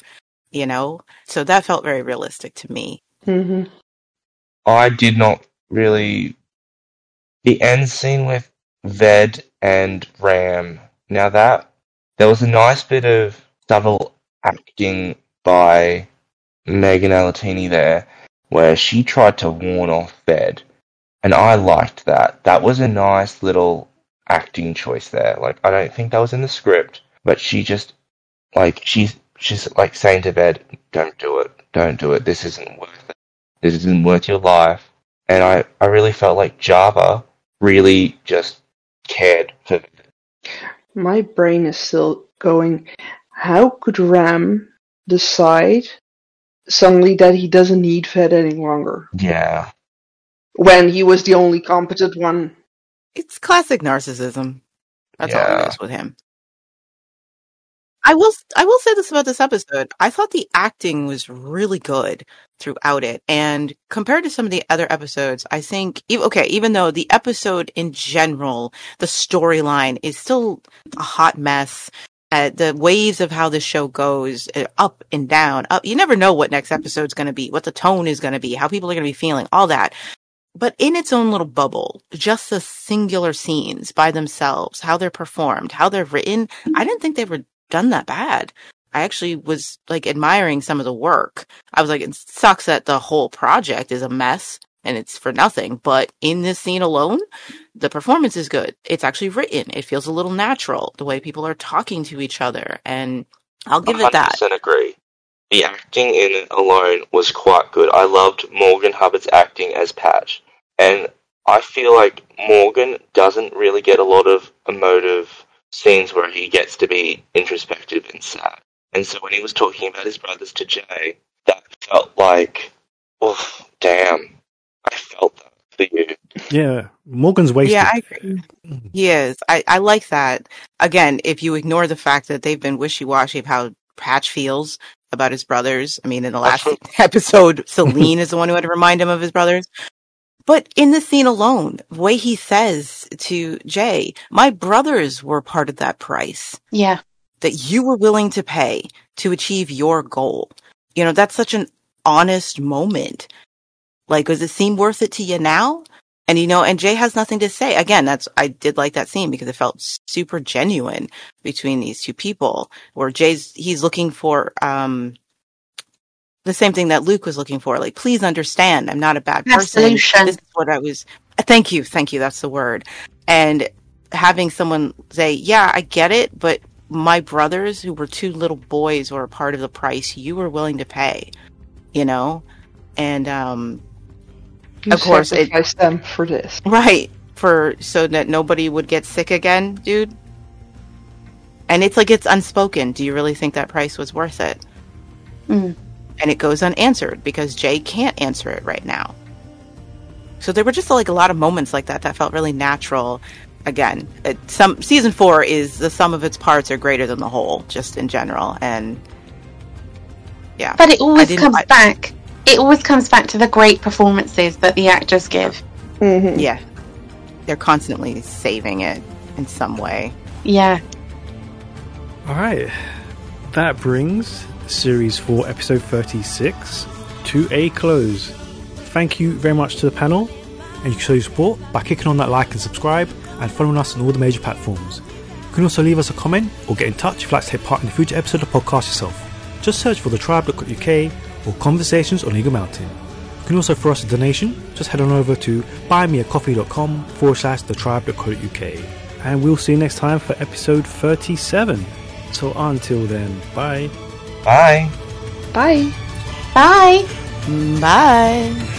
So that felt very realistic to me. Mm-hmm. I did not really. The end scene with Ved and Ram. Now there was a nice bit of subtle acting by Megan Alatini there, where she tried to warn off Ved, and I liked that. That was a nice little acting choice there. Like, I don't think that was in the script, but she just, like, she's like saying to Ved, don't do it, this isn't worth it, this isn't worth your life. And I really felt like Java really just cared for Ved. My brain is still going, how could Ram decide suddenly that he doesn't need Ved any longer? Yeah. When he was the only competent one. It's classic narcissism. That's all Yeah. it is with him. I will say this about this episode. I thought the acting was really good throughout it. And compared to some of the other episodes, I think, even though the episode in general, the storyline is still a hot mess, the waves of how the show goes, up and down, up. You never know what next episode's going to be, what the tone is going to be, how people are going to be feeling, all that. But in its own little bubble, just the singular scenes by themselves, how they're performed, how they're written, I didn't think they were done that bad. I actually was like admiring some of the work. I was like, it sucks that the whole project is a mess and it's for nothing. But in this scene alone, the performance is good. It's actually written. It feels a little natural, the way people are talking to each other. And I'll give it that. 100% agree. The acting in it alone was quite good. I loved Morgan Hubbard's acting as Patch. And I feel like Morgan doesn't really get a lot of emotive scenes where he gets to be introspective and sad. And so when he was talking about his brothers to Jay, that felt like, oh, damn, I felt that for you. Yeah, Morgan's wasted. Yeah, I agree. He is. I like that. Again, if you ignore the fact that they've been wishy-washy of how Patch feels about his brothers. I mean, in the last episode, Celine is the one who had to remind him of his brothers. But in the scene alone, the way he says to Jay, my brothers were part of that price. Yeah. That you were willing to pay to achieve your goal. You know, that's such an honest moment. Like, does it seem worth it to you now? And, you know, and Jay has nothing to say. Again, I did like that scene because it felt super genuine between these two people, where he's looking for, the same thing that Luke was looking for. Like, please understand, I'm not a bad person. Absolution. This is what I was. Thank you. That's the word. And having someone say, yeah, I get it, but my brothers, who were two little boys, were a part of the price you were willing to pay, you know? And, You of course, sacrificed them for this. Right. So that nobody would get sick again, dude. And it's like, it's unspoken. Do you really think that price was worth it? Mm. And it goes unanswered because Jay can't answer it right now. So there were just like a lot of moments like that felt really natural. Again, season 4 is the sum of its parts are greater than the whole, just in general. And yeah. But it always comes back. It always comes back to the great performances that the actors give. Mm-hmm. Yeah. They're constantly saving it in some way. Yeah. All right. That brings Series 4, Episode 36 to a close. Thank you very much to the panel, and you can show your support by clicking on that like and subscribe and following us on all the major platforms. You can also leave us a comment or get in touch if you'd like to take part in a future episode of the podcast yourself. Just search for thetribe.co.uk or Conversations on Eagle Mountain. You can also throw us a donation. Just head on over to buymeacoffee.com/thetribe.co.uk. And we'll see you next time for episode 37. So until then, bye. Bye. Bye. Bye. Bye.